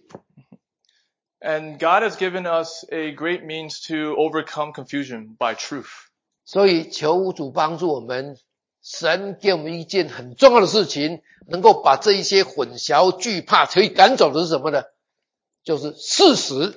[SPEAKER 2] And God has given us a great means to overcome confusion by truth.
[SPEAKER 1] 所以求主帮助我们，神给我们一件很重要的事情，能够把这一些混淆、惧怕可以赶走的是什么呢？就是事实。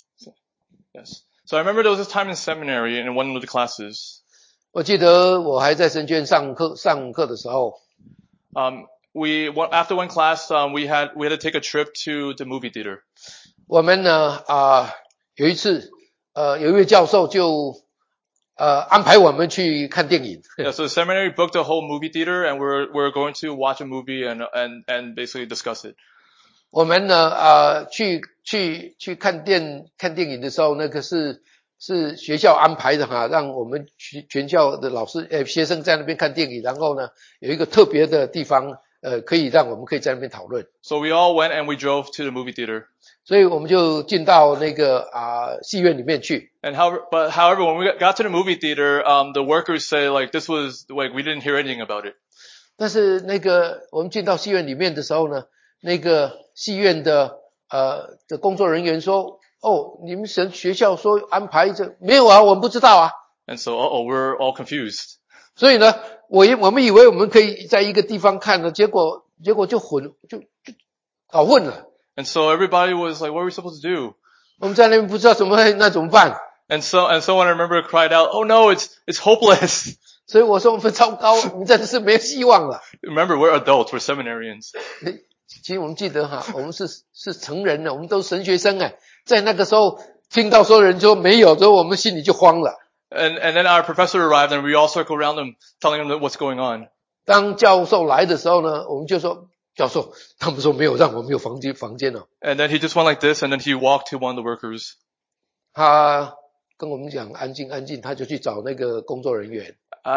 [SPEAKER 2] Yes. So I remember there was a time in seminary in one of the classes.
[SPEAKER 1] 我记得我还在神学院上课上课的时候，
[SPEAKER 2] Um, we after one class, um, we had we had to take a trip to the movie theater.
[SPEAKER 1] 我们呢啊、有一次呃有一位教授就呃安排我们去看电影。
[SPEAKER 2] Yeah, so the seminary booked a whole movie theater, and we're we're going to watch a movie and and and basically discuss it.
[SPEAKER 1] 我们呢呃去去去看电看电影的时候，那个是是学校安排的哈，让我们全全校的老师呃学生在那边看电影，然后呢有一个特别的地方呃可以让我们可以在那边讨论。
[SPEAKER 2] So we all went and we drove to the movie theater.
[SPEAKER 1] 所以我们就进到那个啊、戏院里面去。
[SPEAKER 2] And however, but however, when we got to the movie theater, um, the workers say like this was like we didn't hear anything about it.
[SPEAKER 1] 但是那个我们进到戏院里面的时候呢，那个戏院的呃的工作人员说：“哦，你们学学校说安排这没有啊，我们不知道啊。”
[SPEAKER 2] And so, uh oh, we're all confused.
[SPEAKER 1] 所以呢，我我们以为我们可以在一个地方看呢，结果结果就混就就搞混了。
[SPEAKER 2] And so everybody was like, what are we supposed to do?
[SPEAKER 1] 我们在那边不知道怎么那怎么办？
[SPEAKER 2] And so, and someone I remember cried out, oh no, it's, it's hopeless.
[SPEAKER 1] 所以我说我们糟糕，我们真的是没有希望了。
[SPEAKER 2] Remember, we're adults, we're seminarians.
[SPEAKER 1] 其实我们记得哈，我们是是成人了，我们都是神学生哎，在那个时候听到所有人说没有，之后我们心里就慌了。
[SPEAKER 2] And, and then our professor arrived and we all circled around him, telling him what's going on.
[SPEAKER 1] 当教授来的时候呢，我们就说教授，他们说没有让我们有房间房间了。
[SPEAKER 2] And then he just went like this and then he walked to one of the workers.
[SPEAKER 1] 他跟我们讲安静安静，他就去找那个工作人员。
[SPEAKER 2] Uh,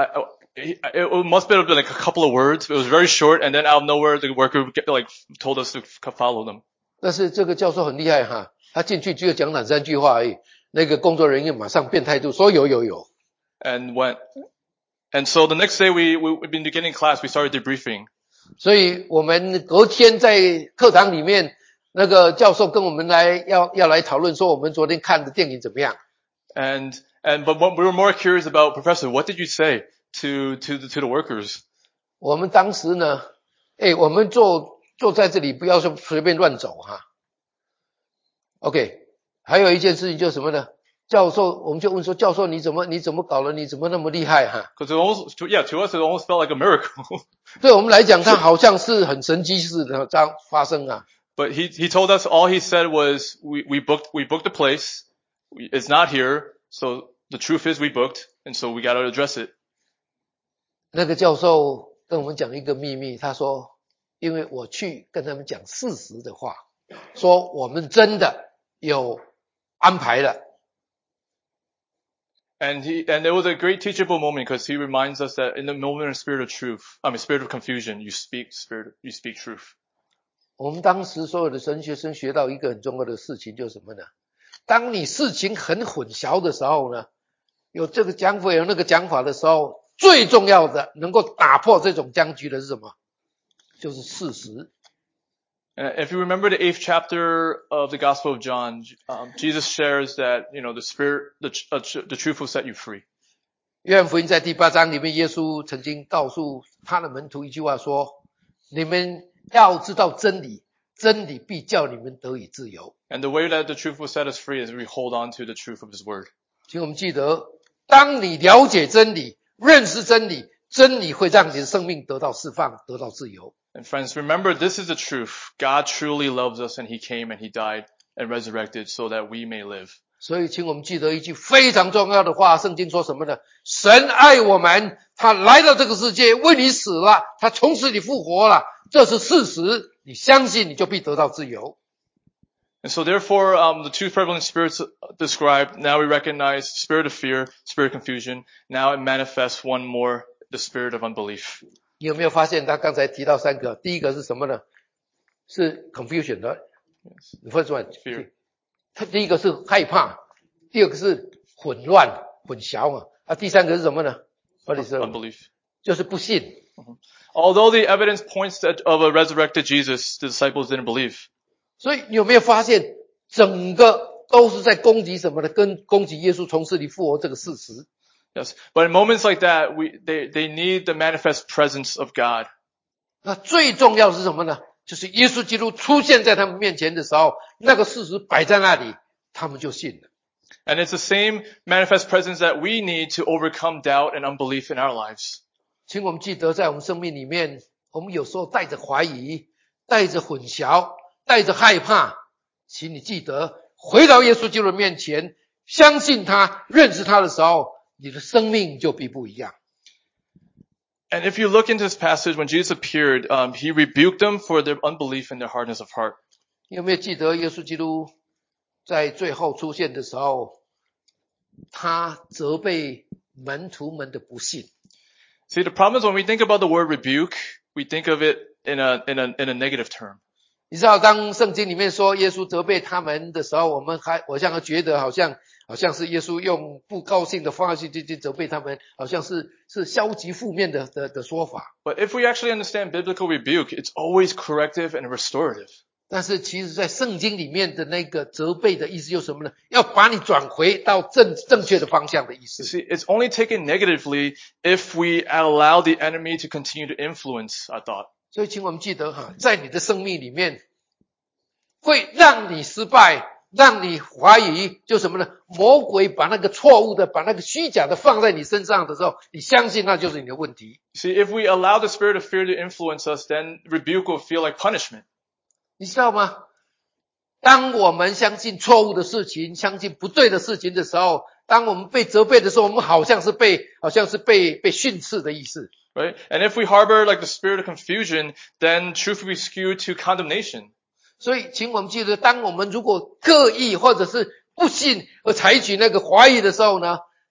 [SPEAKER 2] It, it must have been like a couple of words. It was very short, and then out of nowhere, the worker like told us to follow them.
[SPEAKER 1] 但是这个教授很厉害哈，他进去只有讲两三句话而已，那个工作人员马上变态度，说有有有。
[SPEAKER 2] And when, and so the next day we we we've been beginning class, we started debriefing.
[SPEAKER 1] 所以我们隔天在课堂里面，那个教授跟我们来要要来讨论说我们昨天看的电影怎么样。
[SPEAKER 2] And and but what, we were more curious about, Professor, what did you say to to the to the workers?
[SPEAKER 1] 我们当时呢，哎，我们坐坐在这里不要说随便乱走哈。OK， 还有一件事情就是什么呢？教授，我们就问说，教授你怎么你怎么搞了？你怎么那么厉害哈
[SPEAKER 2] Because it almost, to, yeah, to us it almost felt like a miracle.
[SPEAKER 1] 对我们来讲，它好像是很神奇似的这样发生啊。
[SPEAKER 2] But he he told us all he said was we we booked we booked the place. We, it's not here, so the truth is we booked, and so we got to address it.
[SPEAKER 1] 那个教授跟我们讲一个秘密，他说，因为我去跟他们讲事实的话，说我们真的有安排了。
[SPEAKER 2] And he and it was a great teachable moment because he reminds us that in the moment of spirit of truth, I mean spirit of confusion, you speak spirit, you speak truth.
[SPEAKER 1] 我们当时所有的神学生学到一个很重要的事情，就是什么呢？当你事情很混淆的时候呢，有这个讲法有那个讲法的时候，最重要的能够打破这种僵局的是什么？就是事实。
[SPEAKER 2] And if you remember the eighth chapter of the Gospel of John, um, Jesus shares that, you know, the spirit, the, uh, the truth will set you free.
[SPEAKER 1] 约翰福音在第八章里面，耶稣曾经告诉他的门徒一句话说，你们要知道真理，真理必叫你们得以自由。
[SPEAKER 2] And the way that the truth will set us free is we hold on to the truth of His Word.
[SPEAKER 1] 请我们记得，当你了解真理，认识真理，真理会让你的生命得到释放，得到自由。
[SPEAKER 2] And friends, remember this is the truth. God truly loves us and He came and He died and resurrected so that we may live.
[SPEAKER 1] 所以请我们记得一句非常重要的话，圣经说什么呢？神爱我们，他来到这个世界为你死了，他从死里复活了，这是事实，你相信你就必得到自由。
[SPEAKER 2] And so therefore, um, the two prevalent spirits described, now we recognize spirit of fear, spirit of confusion. Now it manifests one more, the spirit of unbelief.
[SPEAKER 1] 你有没有发现他刚才提到三个？第一个是什么呢？是 confusion 的，你分出来
[SPEAKER 2] Fear.
[SPEAKER 1] 他第一个是害怕，第二个是混乱、混淆嘛。啊，第三个是什么呢？ What is it?
[SPEAKER 2] Unbelief.
[SPEAKER 1] 就是不信。
[SPEAKER 2] Although the evidence points that of a resurrected Jesus, the disciples didn't believe.
[SPEAKER 1] 所以你有没有发现，整个都是在攻击什么呢？跟攻击耶稣从死里复活这个事实。
[SPEAKER 2] Yes. But in moments like that, we, they, they need the manifest presence of God.
[SPEAKER 1] 那最重要的是什么呢？就是耶稣基督出现在他们面前的时候，那个事实摆在那里，他们就信了。
[SPEAKER 2] And it's the same manifest presence that we need to overcome doubt and unbelief in our lives.
[SPEAKER 1] 请我们记得，在我们生命里面，我们有时候带着怀疑，带着混淆，带着害怕，请你记得，回到耶稣基督的面前，相信他，认识他的时候，你的生命就必不一样。
[SPEAKER 2] And if you look into this passage, when Jesus appeared, um, He rebuked them for their unbelief and their hardness of heart.
[SPEAKER 1] 有没有记得耶稣基督在最后出现的时候，他责备门徒们的不信。
[SPEAKER 2] See, the problem is when we think about the word rebuke, we think of it in a, in a, in a negative term.
[SPEAKER 1] 你知道，当圣经里面说耶稣责备他们的时候，我们还好像觉得好像好像是耶稣用不高兴的方式去去责备他们，好像是是消极负面的的的说法。
[SPEAKER 2] But if we actually understand biblical rebuke, it's always corrective and restorative.
[SPEAKER 1] 但是其实在圣经里面的那个责备的意思就是什么呢？要把你转回到正正确的方向的意
[SPEAKER 2] You
[SPEAKER 1] 思。
[SPEAKER 2] see, it's only taken negatively if we allow the enemy to continue to influence our thought.
[SPEAKER 1] 所以请我们记得哈，在你的生命里面，会让你失败，让你怀疑，就什么呢？魔鬼把那个错误的、把那个虚假的放在你身上的时候，你相信那就是你的问题。
[SPEAKER 2] See, if we allow the spirit of fear to influence us, then rebuke will feel like punishment.
[SPEAKER 1] 你知道吗？当我们相信错误的事情，相信不对的事情的时候，当我们被责备的时候，我们好像是被好像是被被训斥的意思。
[SPEAKER 2] Right? And if we harbor like the spirit of confusion, then truth will be skewed to condemnation.
[SPEAKER 1] 所以，请我们记得，当我们如果刻意或者是不信而采取那个怀疑的时候呢，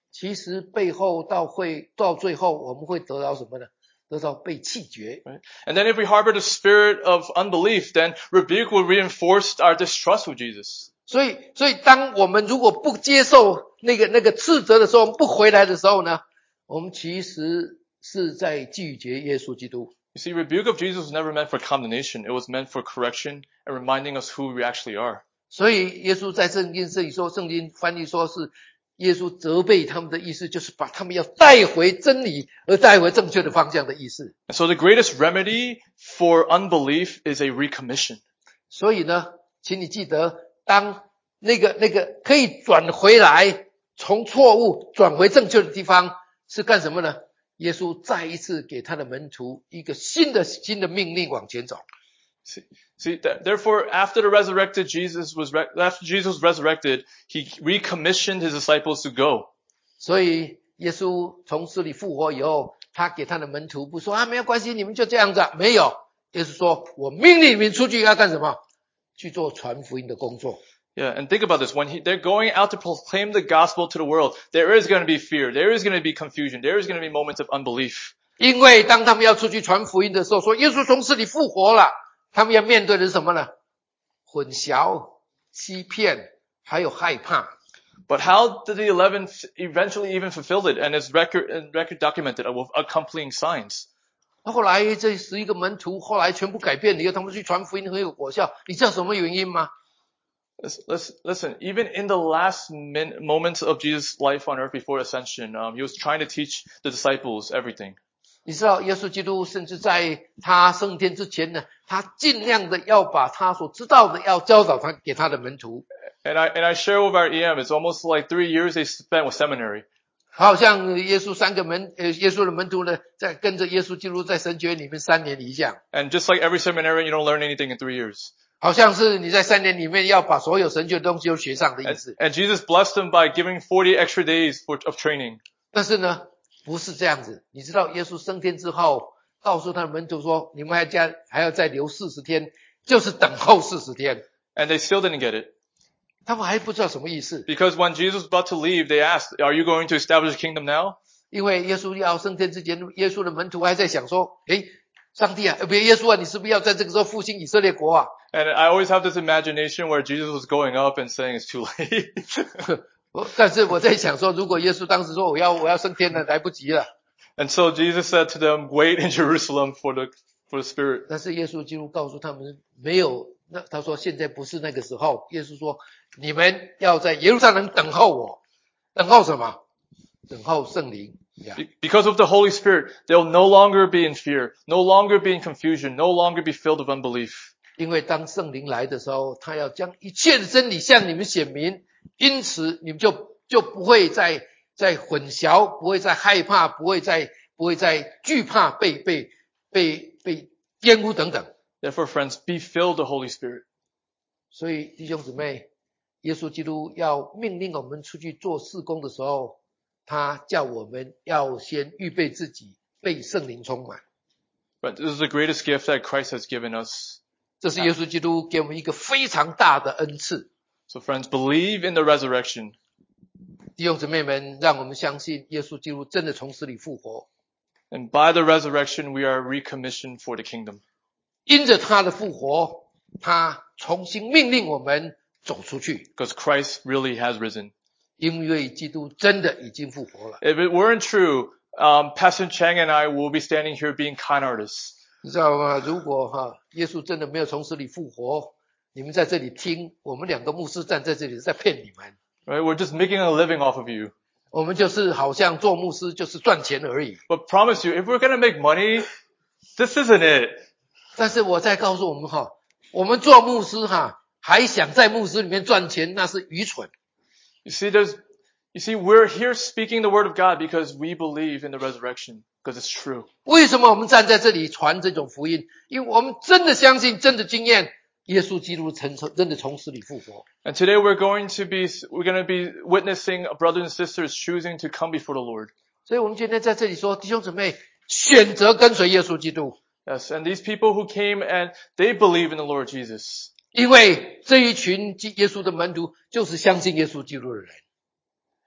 [SPEAKER 1] 其实背后到会到最后我们会得到什么呢？得到被弃绝。
[SPEAKER 2] Right? And then if we harbor the spirit of unbelief, then rebuke will reinforce our distrust with Jesus.
[SPEAKER 1] 所以所以当我们如果不接受那个那个斥责的时候，我们不回来的时候呢，我们其实是在拒绝耶稣基督。
[SPEAKER 2] You see, rebuke of Jesus was never meant for condemnation. It was meant for correction and reminding us who we actually are.
[SPEAKER 1] 所以耶稣在圣经这里说，圣经翻译说是耶稣责备他们的意思，就是把他们要带回真理，而带回正确的方向的意思。
[SPEAKER 2] And so the greatest remedy for unbelief is a recommission.
[SPEAKER 1] 所以呢，请你记得，当那个那个可以转回来，从错误转回正确的地方，是干什么呢？耶稣再一次给他的门徒一个新的新的命令往前走。
[SPEAKER 2] See, see that, therefore, after the resurrected Jesus was re- after Jesus was resurrected, he recommissioned his disciples to go.
[SPEAKER 1] 所以耶稣从死里复活以后，他给他的门徒不说啊，没有关系，你们就这样子啊，没有。耶稣说，我命令你们出去要干什么？去做传福音的工作。
[SPEAKER 2] Yeah, and think about this. When he, they're going out to proclaim the gospel to the world, there is going to be fear. There is going to be confusion. There is going to be moments of unbelief.
[SPEAKER 1] 因为当他们要出去传福音的时候，说耶稣从死里复活了，他们要面对的是什么呢？混淆、欺骗，还有害怕。
[SPEAKER 2] But how did the eleven eventually even fulfill it? And it's record, and record documented with accompanying signs.
[SPEAKER 1] 后来这十一个门徒后来全部改变了以后，他们去传福音很有果效。你知道什么原因吗？
[SPEAKER 2] Listen, listen, even in the last min, moments of Jesus' life on earth before ascension, um, he was trying to teach the disciples everything.
[SPEAKER 1] 你知道耶稣基督甚至在他升天之前呢，他尽量的要把他所知道的要教导他给他的门徒。
[SPEAKER 2] And I, and I share with our E M, it's almost like three years they spent with seminary.
[SPEAKER 1] 好像耶稣三个门呃耶稣的门徒呢，在跟着耶稣基督在神学里面三年一样。
[SPEAKER 2] And just like every seminarian, you don't learn anything in three years.
[SPEAKER 1] 好像是你在三年里面要把所有神学的东西都学上的意
[SPEAKER 2] And,
[SPEAKER 1] 思。
[SPEAKER 2] and Jesus blessed them by giving forty extra days for, of training.
[SPEAKER 1] 但是呢，不是这样子。你知道耶稣升天之后，告诉他的门徒说，你们还加还要再留四十天，就是等候四十天。
[SPEAKER 2] And they still didn't get it.
[SPEAKER 1] 他们还不知道什么意思，
[SPEAKER 2] Because when Jesus was about to leave, they asked, are you going to establish a kingdom now?
[SPEAKER 1] 因为耶稣要升天之前，耶稣的门徒还在想说，诶，上帝啊，呃，不，耶稣啊，你是不是要在这个时候复兴以色列国啊？
[SPEAKER 2] And I always have this imagination where Jesus was going up and saying it's too late.
[SPEAKER 1] 但是我在想说，如果耶稣当时说我要我要升天了，来不及了。
[SPEAKER 2] And so Jesus said to them, wait in Jerusalem for the, for the Spirit.
[SPEAKER 1] 但是耶稣基督告诉他们，没有，那他说现在不是那个时候。耶稣说，你们要在耶路撒冷等候我，等候什么？等候圣灵。Yeah.
[SPEAKER 2] Because of the Holy Spirit, they'll no longer be in fear, no longer be in confusion, no longer be filled with unbelief.
[SPEAKER 1] 因为当圣灵来的时候，他要将一切的真理向你们显明，因此你们就就不会再再混淆，不会再害怕，不会再不会再惧怕被被被被玷污等等。
[SPEAKER 2] Therefore, friends, be filled with the Holy Spirit.
[SPEAKER 1] 所以弟兄姊妹，耶稣基督要命令我们出去做事工的时候，他叫我们要先预备自己，被圣灵充满。
[SPEAKER 2] But this is the greatest gift that Christ has given us.
[SPEAKER 1] 这是耶稣基督给我们一个非常大的恩赐。
[SPEAKER 2] So friends, believe in the resurrection.
[SPEAKER 1] 弟兄姊妹们，让我们相信耶稣基督真的从死里复活。
[SPEAKER 2] And by the resurrection, we are recommissioned for the kingdom.
[SPEAKER 1] 因着他的复活，他重新命令我们走出去，
[SPEAKER 2] Because Christ really has risen.
[SPEAKER 1] 因为基督真的已经复活了。
[SPEAKER 2] If it weren't true, um, Pastor Chang and I will be standing here being con artists.
[SPEAKER 1] 你知道吗？如果哈耶稣真的没有从死里复活，你们在这里听，我们两个牧师站在这里是在骗你们。
[SPEAKER 2] Right? We're just making a living off of you.
[SPEAKER 1] 我们就是好像做牧师就是赚钱而已。
[SPEAKER 2] But promise you, if we're going to make money, this isn't it.
[SPEAKER 1] 但是我再告诉我们哈，我们做牧师哈，还想在牧师里面赚钱，那是愚蠢。
[SPEAKER 2] You see, there's, you see, we're here speaking the word of God because we believe in the resurrection, because it's true.
[SPEAKER 1] 为什么我们站在这里传这种福音？因为我们真的相信，真的经验，耶稣基督曾真的从死里复活。
[SPEAKER 2] And today we're going to be, we're going to be witnessing brothers and sisters choosing to come before the Lord.
[SPEAKER 1] 所以我们今天在这里说，弟兄姊妹，选择跟随耶稣基督，
[SPEAKER 2] Yes, and these people who came and they believe in the Lord Jesus.
[SPEAKER 1] 因为这一群耶稣的门徒就是相信耶稣基督的人。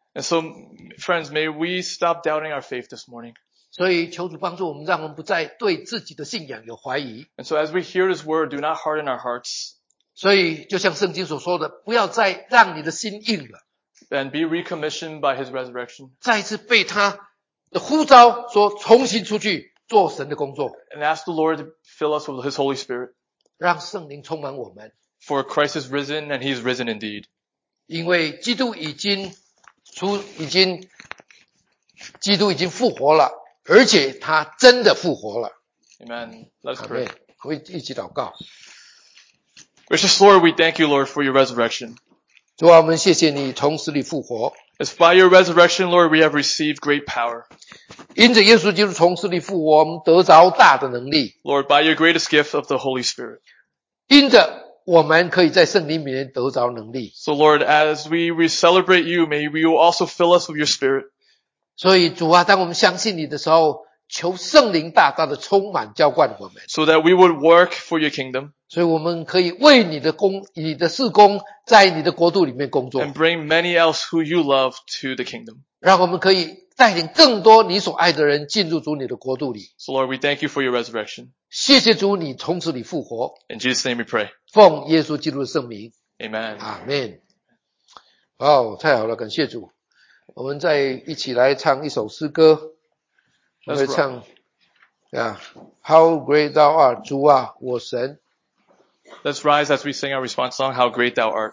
[SPEAKER 2] And so, friends, may we stop doubting our faith this morning.
[SPEAKER 1] 所以求主帮助我们，让我们不再对自己的信仰有怀疑。
[SPEAKER 2] And so as we hear His word, do not harden our hearts.
[SPEAKER 1] 所以就像圣经所说的，不要再让你的心硬了，
[SPEAKER 2] And be recommissioned by His resurrection.
[SPEAKER 1] 再一次被他的呼召说重新出去做神的工作，
[SPEAKER 2] And ask the Lord to fill us with His Holy Spirit.
[SPEAKER 1] 让圣灵充满我们。
[SPEAKER 2] For Christ is risen, and He is risen indeed.
[SPEAKER 1] 因为基督已经出，已经基督已经复活了，而且他真的复活了。
[SPEAKER 2] Amen. Let us
[SPEAKER 1] 阿
[SPEAKER 2] pray.
[SPEAKER 1] 们，我们一起祷告。
[SPEAKER 2] Gracious Lord, we thank you, Lord, for your resurrection.
[SPEAKER 1] 主啊，我们谢谢你从死里复活，
[SPEAKER 2] As by your resurrection, Lord, we have received great power.
[SPEAKER 1] 因着耶稣基督从死里复活，我们得着大的能力，
[SPEAKER 2] Lord, by your greatest gift of the Holy Spirit.
[SPEAKER 1] 因着我们可以在圣灵里面得着能力。
[SPEAKER 2] So Lord, as we re- celebrate you, may you also fill us with your Spirit.
[SPEAKER 1] 所以主啊，当我们相信你的时候，求圣灵大大的充满浇灌我们，
[SPEAKER 2] So that we would work for your kingdom
[SPEAKER 1] 所以我们可以为你的工、你的事工，在你的国度里面工作，
[SPEAKER 2] and bring many else who you love to the kingdom.
[SPEAKER 1] 让我们可以带领更多你所爱的人进入主你的国度里。
[SPEAKER 2] So Lord, we thank you for your resurrection.
[SPEAKER 1] 谢谢主，你从此里复活，
[SPEAKER 2] In Jesus' name we pray.
[SPEAKER 1] 奉耶稣基督的圣名，
[SPEAKER 2] Amen.
[SPEAKER 1] 阿们。哦，太好了，感谢主。我们再一起来唱一首诗歌，我们会唱啊 ，How great thou art， 主啊，我神。
[SPEAKER 2] Let's rise as we sing our response song, How Great Thou Art.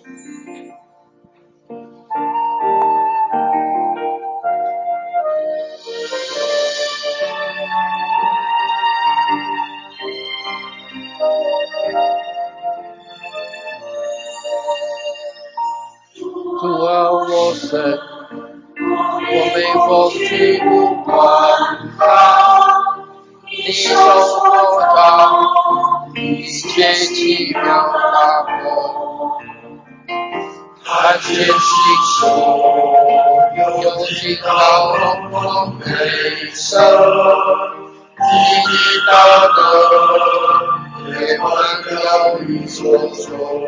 [SPEAKER 1] 主啊，我神，我每逢举目观看，你手所造一切奇妙大魔，看见星宿，有听到龙凤雷声，地地大能，也万了宇宙中。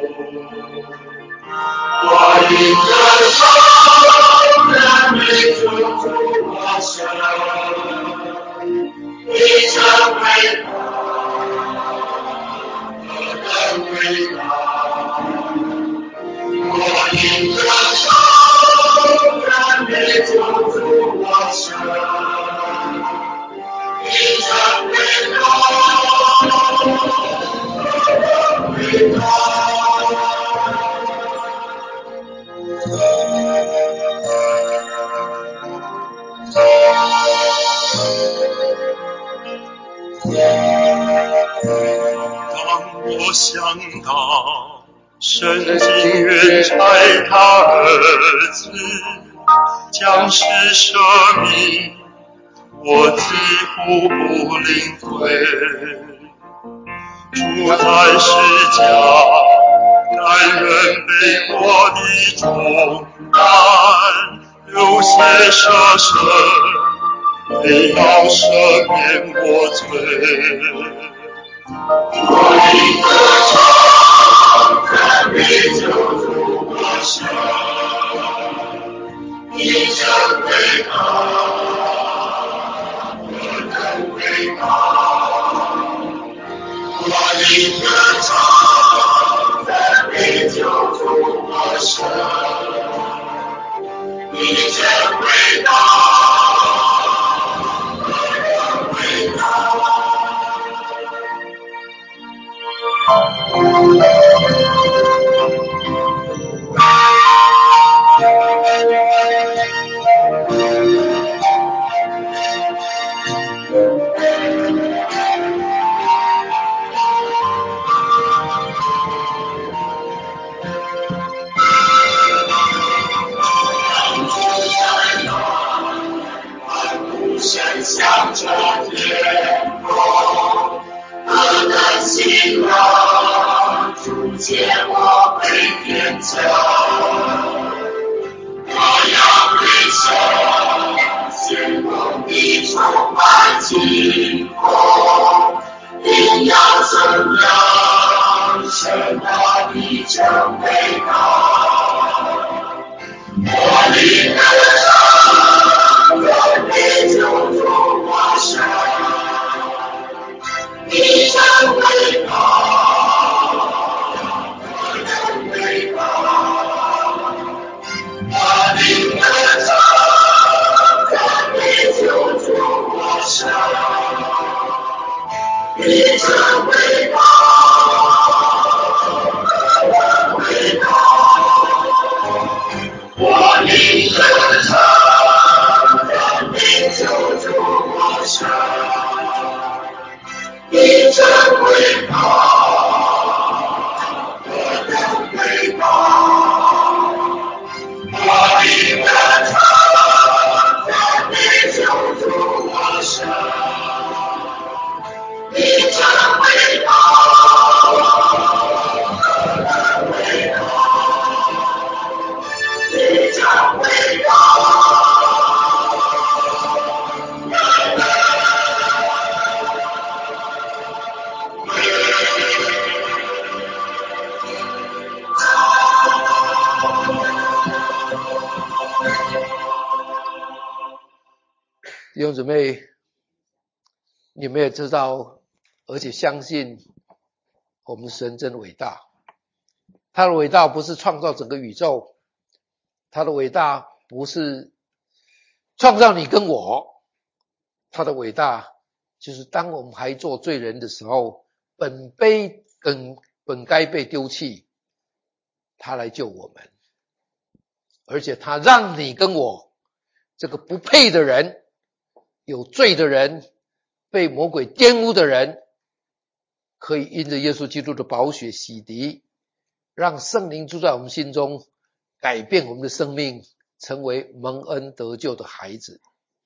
[SPEAKER 1] 我一个手人民主主我神，你真伟大，何等伟大！我一个手人民主主我神，你真伟大，何等伟大！
[SPEAKER 3] 当我想到圣经原差他儿子将世舍命，我几乎不领会。主在世家，甘愿背我的重担，流血舍身，为要赦免我罪。 我一个手，人民救主我神，你真伟大，何等伟大！我一个手，人民救主我神，你真伟大，何等伟大！ 向着天空，何等喜乐，主接我回天家。我要回首，显光的充满晴空，并要颂扬神大的真伟大。我的
[SPEAKER 1] 弟兄姊妹，你们也知道，而且相信我们神真伟大。他的伟大不是创造整个宇宙，他的伟大不是创造你跟我，他的伟大就是当我们还做罪人的时候，本被本本该被丢弃，他来救我们，而且他让你跟我这个不配的人，有罪的人，被魔鬼玷污的人，可以因着耶稣基督的宝血洗涤，让圣灵住在我们心中，改变我们的生命，成为蒙恩得救的孩子。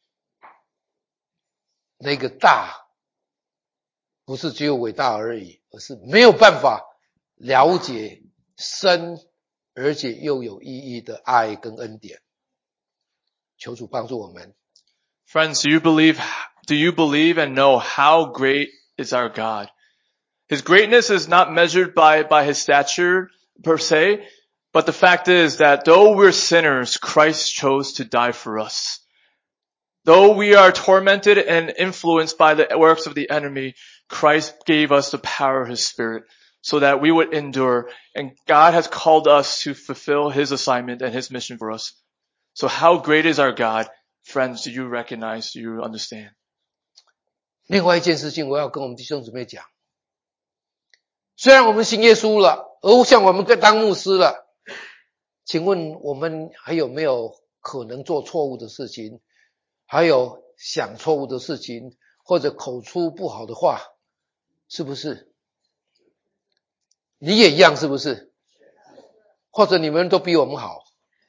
[SPEAKER 1] 那个大不是只有伟大而已，而是没有办法了解深而且又有意义的爱跟恩典。求主帮助我们。
[SPEAKER 2] Friends, do you believe, do you believe and know how great is our God? His greatness is not measured by, by his stature per se, but the fact is that though we're sinners, Christ chose to die for us. Though we are tormented and influenced by the works of the enemy, Christ gave us the power of his Spirit so that we would endure. And God has called us to fulfill his assignment and his mission for us. So how great is our God? Friends, do you recognize, do you understand?
[SPEAKER 1] 另外一件事情我要跟我们弟兄姊妹讲，虽然我们信耶稣了，而像我们当牧师了，请问我们还有没有可能做错误的事情，还有想错误的事情，或者口出不好的话，是不是？你也一样是不是？或者你们都比我们好？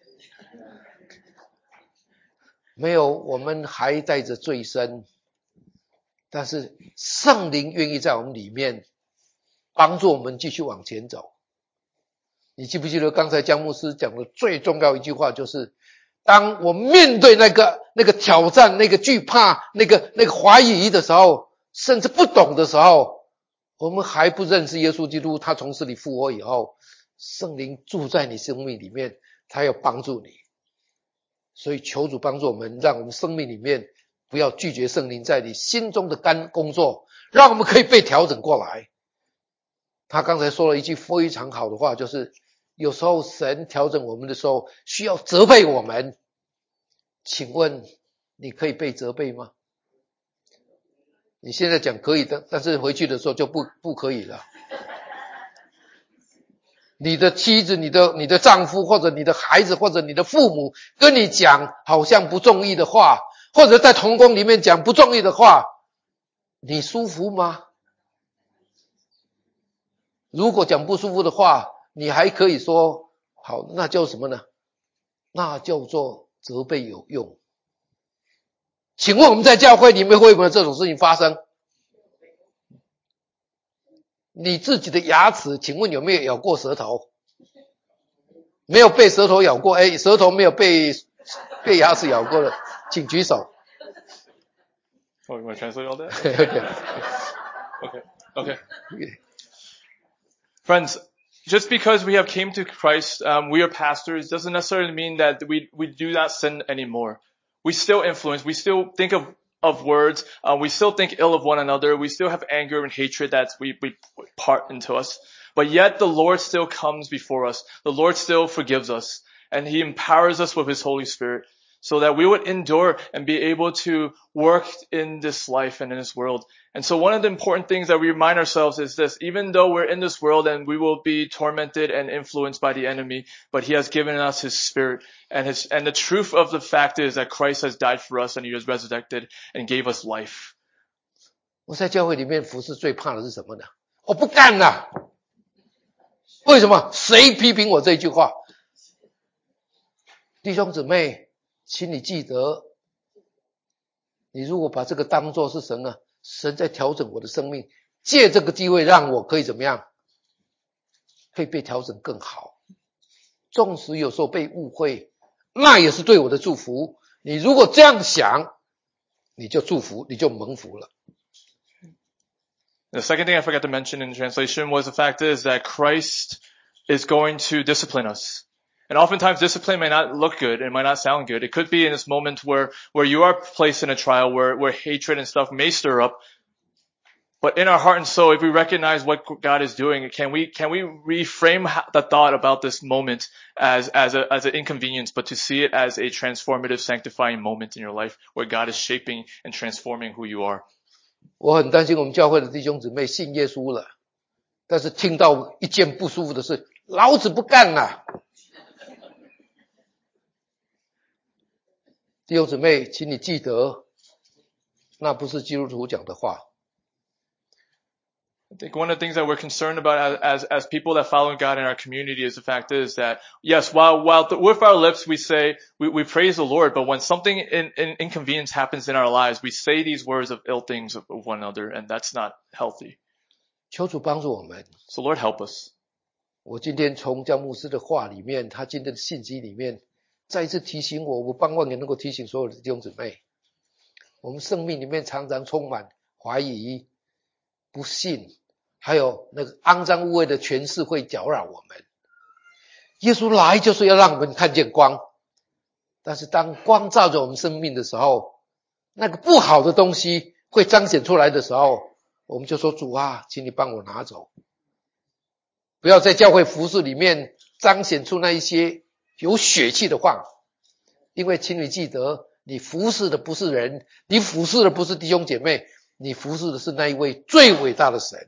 [SPEAKER 1] 没有，我们还带着罪身，但是圣灵愿意在我们里面帮助我们继续往前走。你记不记得刚才江牧师讲的最重要一句话，就是当我面对那个那个挑战，那个惧怕，那个那个怀疑的时候，甚至不懂的时候，我们还不认识耶稣基督，他从死里复活以后，圣灵住在你生命里面，他要帮助你。所以求主帮助我们，让我们生命里面不要拒绝圣灵在你心中的干工作，让我们可以被调整过来。他刚才说了一句非常好的话，就是有时候神调整我们的时候需要责备我们。请问你可以被责备吗？你现在讲可以的，但是回去的时候就不不可以了。你的妻子，你的你的丈夫，或者你的孩子，或者你的父母跟你讲好像不中意的话，或者在同工里面讲不中意的话，你舒服吗？如果讲不舒服的话，你还可以说好，那叫什么呢？那叫做责备有用。请问我们在教会里面会不会有这种事情发生？你自己的牙齿，请问有没有咬过舌头？没有被舌头咬过，哎，舌头没有被被牙齿咬过的，请举手。
[SPEAKER 2] Oh, you want to translate all that? Okay. Okay. Okay. Friends, just because we have came to Christ, um, we are pastors, doesn't necessarily mean that we, we do not sin anymore. We still influence, we still think of, of words, uh, we still think ill of one another, we still have anger and hatred that we, we part into us. But yet the Lord still comes before us. The Lord still forgives us. And He empowers us with His Holy Spirit so that we would endure and be able to work in this life and in this world. And so one of the important things that we remind ourselves is this: even though we're in this world and we will be tormented and influenced by the enemy, but He has given us His Spirit. And His, and the truth of the fact is that Christ has died for us and He was resurrected and gave us life.
[SPEAKER 1] 我在教会里面服侍最怕的是什么呢？我不干了。为什么？谁批评我这句话？弟兄姊妹，请你记得，你如果把这个当作是神啊，神在调整我的生命，借这个机会让我可以怎么样？可以被调整更好。纵使有时候被误会，那也是对我的祝福。你如果这样想，你就祝福，你就蒙福了。
[SPEAKER 2] The second thing I forgot to mention in translation was the fact is that Christ is going to discipline us. And oftentimes discipline may not look good, it might not sound good. It could be in this moment where, where you are placed in a trial, where, where hatred and stuff may stir up. But in our heart and soul, if we recognize what God is doing, can we, can we reframe the thought about this moment as, as a, as an inconvenience, but to see it as a transformative, sanctifying moment in your life where God is shaping and transforming who you are?
[SPEAKER 1] 我很担心我们教会的弟兄姊妹信耶稣了，但是听到一件不舒服的事，老子不干了。弟兄姊妹，请你记得，那不是基督徒讲的话。
[SPEAKER 2] I think one of the things that we're concerned about as, as, as people that follow God in our community is the fact is that, yes, while, while th- with our lips we say, we, we praise the Lord, but when something in, in inconvenience happens in our lives, we say these words of ill things of, of one another, and that's not healthy.
[SPEAKER 1] 求主帮助我们。
[SPEAKER 2] So Lord help us.
[SPEAKER 1] 我今天从姜牧师的话里面，他今天的信息里面，再一次提醒我，我盼望也能够提醒所有的弟兄姊妹，我们生命里面常常充满怀疑、不信，还有那个肮脏污秽的权势会搅扰我们。耶稣来就是要让我们看见光，但是当光照着我们生命的时候，那个不好的东西会彰显出来的时候，我们就说主啊，请你帮我拿走。不要在教会服事里面彰显出那一些有血气的话，因为请你记得，你服事的不是人，你服事的不是弟兄姐妹，你服事的是那一位最伟大的神。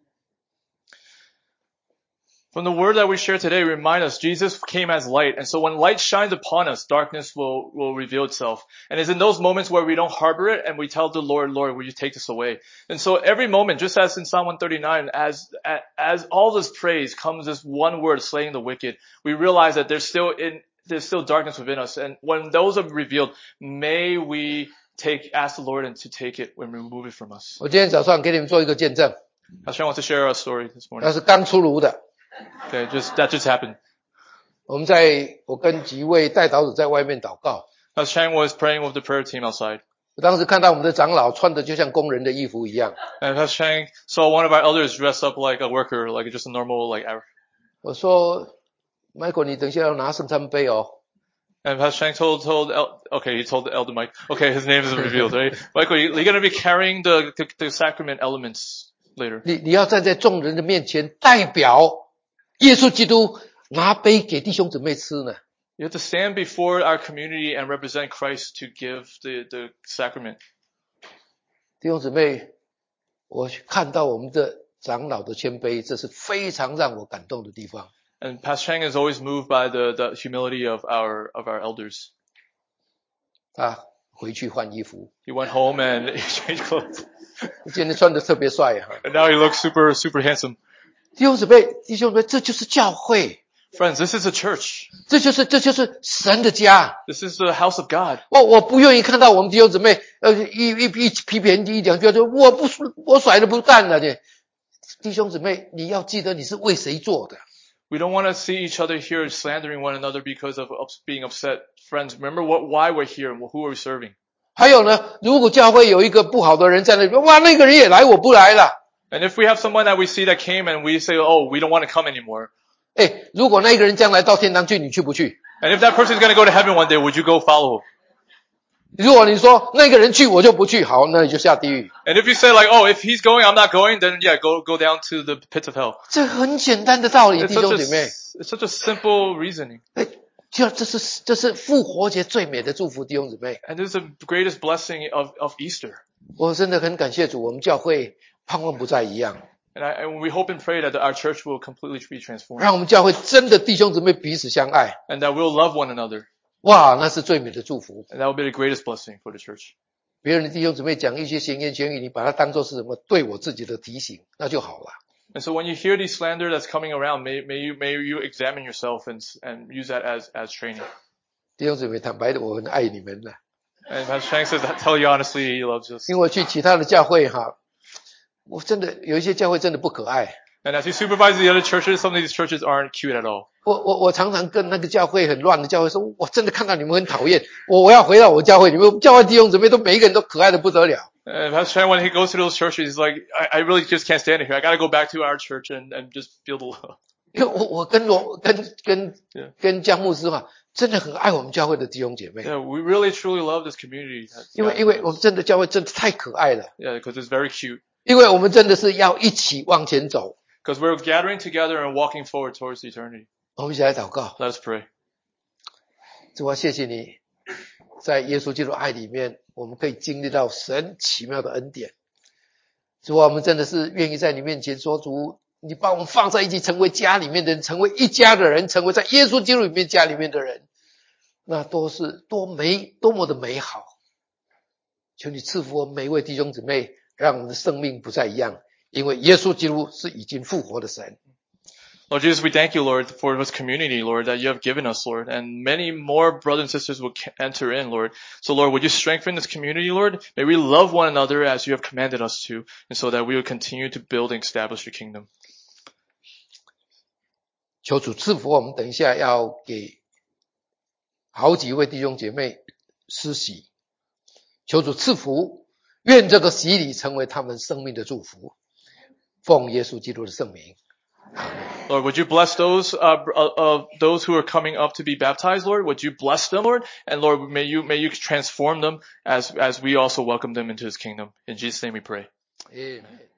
[SPEAKER 2] From the word that we share today, remind us Jesus came as light. And so when light shines upon us, darkness will, will reveal itself. And it's in those moments where we don't harbor it and we tell the Lord, Lord, will you take this away? And so every moment, just as in Psalm one thirty-nine, as, as all this praise comes this one word, slaying the wicked, we realize that there's still in, there's still darkness within us. And when those are revealed, may we take, ask the Lord and to take it and remove it from us.
[SPEAKER 1] 我今天早上给你们做一个见证，
[SPEAKER 2] Pastor wants to share our story this
[SPEAKER 1] 那
[SPEAKER 2] morning.
[SPEAKER 1] 是刚出炉的。
[SPEAKER 2] Okay, just, that just happened.
[SPEAKER 1] 我们在，我跟几位代祷者在外面祷告，
[SPEAKER 2] Pastor Chang was praying with the prayer team outside.
[SPEAKER 1] 我当时看到我们的长老穿的就像工人的衣服一样，
[SPEAKER 2] And Pastor Chang saw one of our elders dressed up like a worker, like just a normal, like, hour.
[SPEAKER 1] 我说 Michael 你等一下要拿圣餐杯哦。
[SPEAKER 2] And Pastor Chang told, told, El, okay, he told the elder Mike, okay, his name isn't revealed, right? Michael, you, you're gonna be carrying the, the, the sacrament elements later.
[SPEAKER 1] 你你要站在众人的面前，代表耶稣基督拿杯给弟兄姊妹吃呢。
[SPEAKER 2] You have to stand before our community and represent Christ to give the, the sacrament.
[SPEAKER 1] 弟兄姊妹，我看到我们的长老的谦卑，这是非常让我感动的地方。
[SPEAKER 2] And Pastor Chang is always moved by the, the humility of our, of our elders.
[SPEAKER 1] 他回去换衣服，
[SPEAKER 2] He went home and he changed clothes.
[SPEAKER 1] 今天穿的特别帅哈。
[SPEAKER 2] And now he looks super, super handsome.
[SPEAKER 1] 弟兄姊妹，弟兄姊妹，这就是教会，
[SPEAKER 2] Friends, this is a church.
[SPEAKER 1] 这就是这就是神的家。
[SPEAKER 2] This is the house of God.
[SPEAKER 1] 我我不愿意看到我们弟兄姊妹，呃，一一一批评一两句，就我不我甩了不干了的。弟兄姊妹，你要记得你是为谁做的。
[SPEAKER 2] We don't want to see each other here slandering one another because of being upset. Friends, remember what, why we're here and who are we serving.
[SPEAKER 1] 还有呢，如果教会有一个不好的人在那里，哇，那个人也来，我不来了。
[SPEAKER 2] And if we have someone that we see that came and we say, oh, we don't want to come anymore.
[SPEAKER 1] 哎，如果那个人将来到天堂去，你去不去？
[SPEAKER 2] And if that person is going to go to heaven one day, would you go follow him?
[SPEAKER 1] 如果你说那个人去我就不去，好，那你就下地狱。
[SPEAKER 2] And if you say like, oh, if he's going, I'm not going, then yeah, go, go down to the pits of hell.
[SPEAKER 1] 这很简单的道理，
[SPEAKER 2] It's
[SPEAKER 1] 弟
[SPEAKER 2] such
[SPEAKER 1] 兄
[SPEAKER 2] a,
[SPEAKER 1] 姐妹。
[SPEAKER 2] it's such a simple reasoning.
[SPEAKER 1] 哎，就这是这是复活节最美的祝福，弟兄姊妹。
[SPEAKER 2] And this is the greatest blessing of, of Easter.
[SPEAKER 1] 我真的很感谢主，我们教会盼望不再一样，
[SPEAKER 2] And, I, and we hope and pray that our church will completely be transformed.
[SPEAKER 1] 让我们教会真的弟兄姊妹彼此相爱。
[SPEAKER 2] And that we'll love one another.
[SPEAKER 1] 哇，那是最美的祝福。
[SPEAKER 2] And that will be the greatest blessing for the church.
[SPEAKER 1] 别人的弟兄姊妹讲一些闲言闲语，你把它当作是什么对我自己的提醒，那就好了。
[SPEAKER 2] And so when you hear these slander that's coming around, may, may you, may you examine yourself and, and use that as, as training.
[SPEAKER 1] 弟兄姊妹，坦白的，我很爱你们的。
[SPEAKER 2] And Pastor Chang says, tell you honestly, he loves us.
[SPEAKER 1] 因为我去其他的教会哈，我真的有一些教会真的不可爱。
[SPEAKER 2] And as he supervises the other churches, some of these churches aren't cute at all.
[SPEAKER 1] 我我我常常跟那个教会很乱的教会说，我真的看到你们很讨厌，我我要回到我教会，你们教会弟兄姊妹都每一个人都可爱的不得了。
[SPEAKER 2] And Pastor Chang, when he goes to those churches, he's like, I, I really just can't stand it here. I got to go back to our church and, and just feel the love.
[SPEAKER 1] 因为我我跟罗跟跟
[SPEAKER 2] Yeah.
[SPEAKER 1] 跟江牧师嘛，真的很爱我们教会的弟兄姐妹。
[SPEAKER 2] Yeah, we really truly love this community.
[SPEAKER 1] 因为因为我们真的教会真的太可爱了。
[SPEAKER 2] Yeah, because it's very cute.
[SPEAKER 1] 因为我们真的是要一起往前走。
[SPEAKER 2] Because we're gathering together and walking forward towards eternity.
[SPEAKER 1] 我们一起来祷告。
[SPEAKER 2] Let us pray.
[SPEAKER 1] 主啊，谢谢你，在耶稣基督爱里面，我们可以经历到神奇妙的恩典。主啊，我们真的是愿意在你面前说，主，你把我们放在一起，成为家里面的人，成为一家的人，成为在耶稣基督里面家里面的人，那都是多美多么的美好。求你赐福我们每一位弟兄姊妹，让我们的生命不再一样，因为耶稣基督是已经复活的神。
[SPEAKER 2] Lord Jesus, we thank you, Lord, for this community, Lord, that you have given us, Lord, and many more brothers and sisters will enter in, Lord. So, Lord, would you strengthen this community, Lord? May we love one another as you have commanded us to, and so that we will continue to build and establish your kingdom.
[SPEAKER 1] 求主赐福我们，等一下要给好几位弟兄姐妹施洗。求主赐福，愿这个洗礼成为他们生命的祝福。奉耶稣基督的圣名。
[SPEAKER 2] Lord, would you bless those, uh, uh, uh, those who are coming up to be baptized, Lord? Would you bless them, Lord? And Lord, may you, may you transform them as, as we also welcome them into his kingdom. In Jesus' name we pray.
[SPEAKER 1] Amen.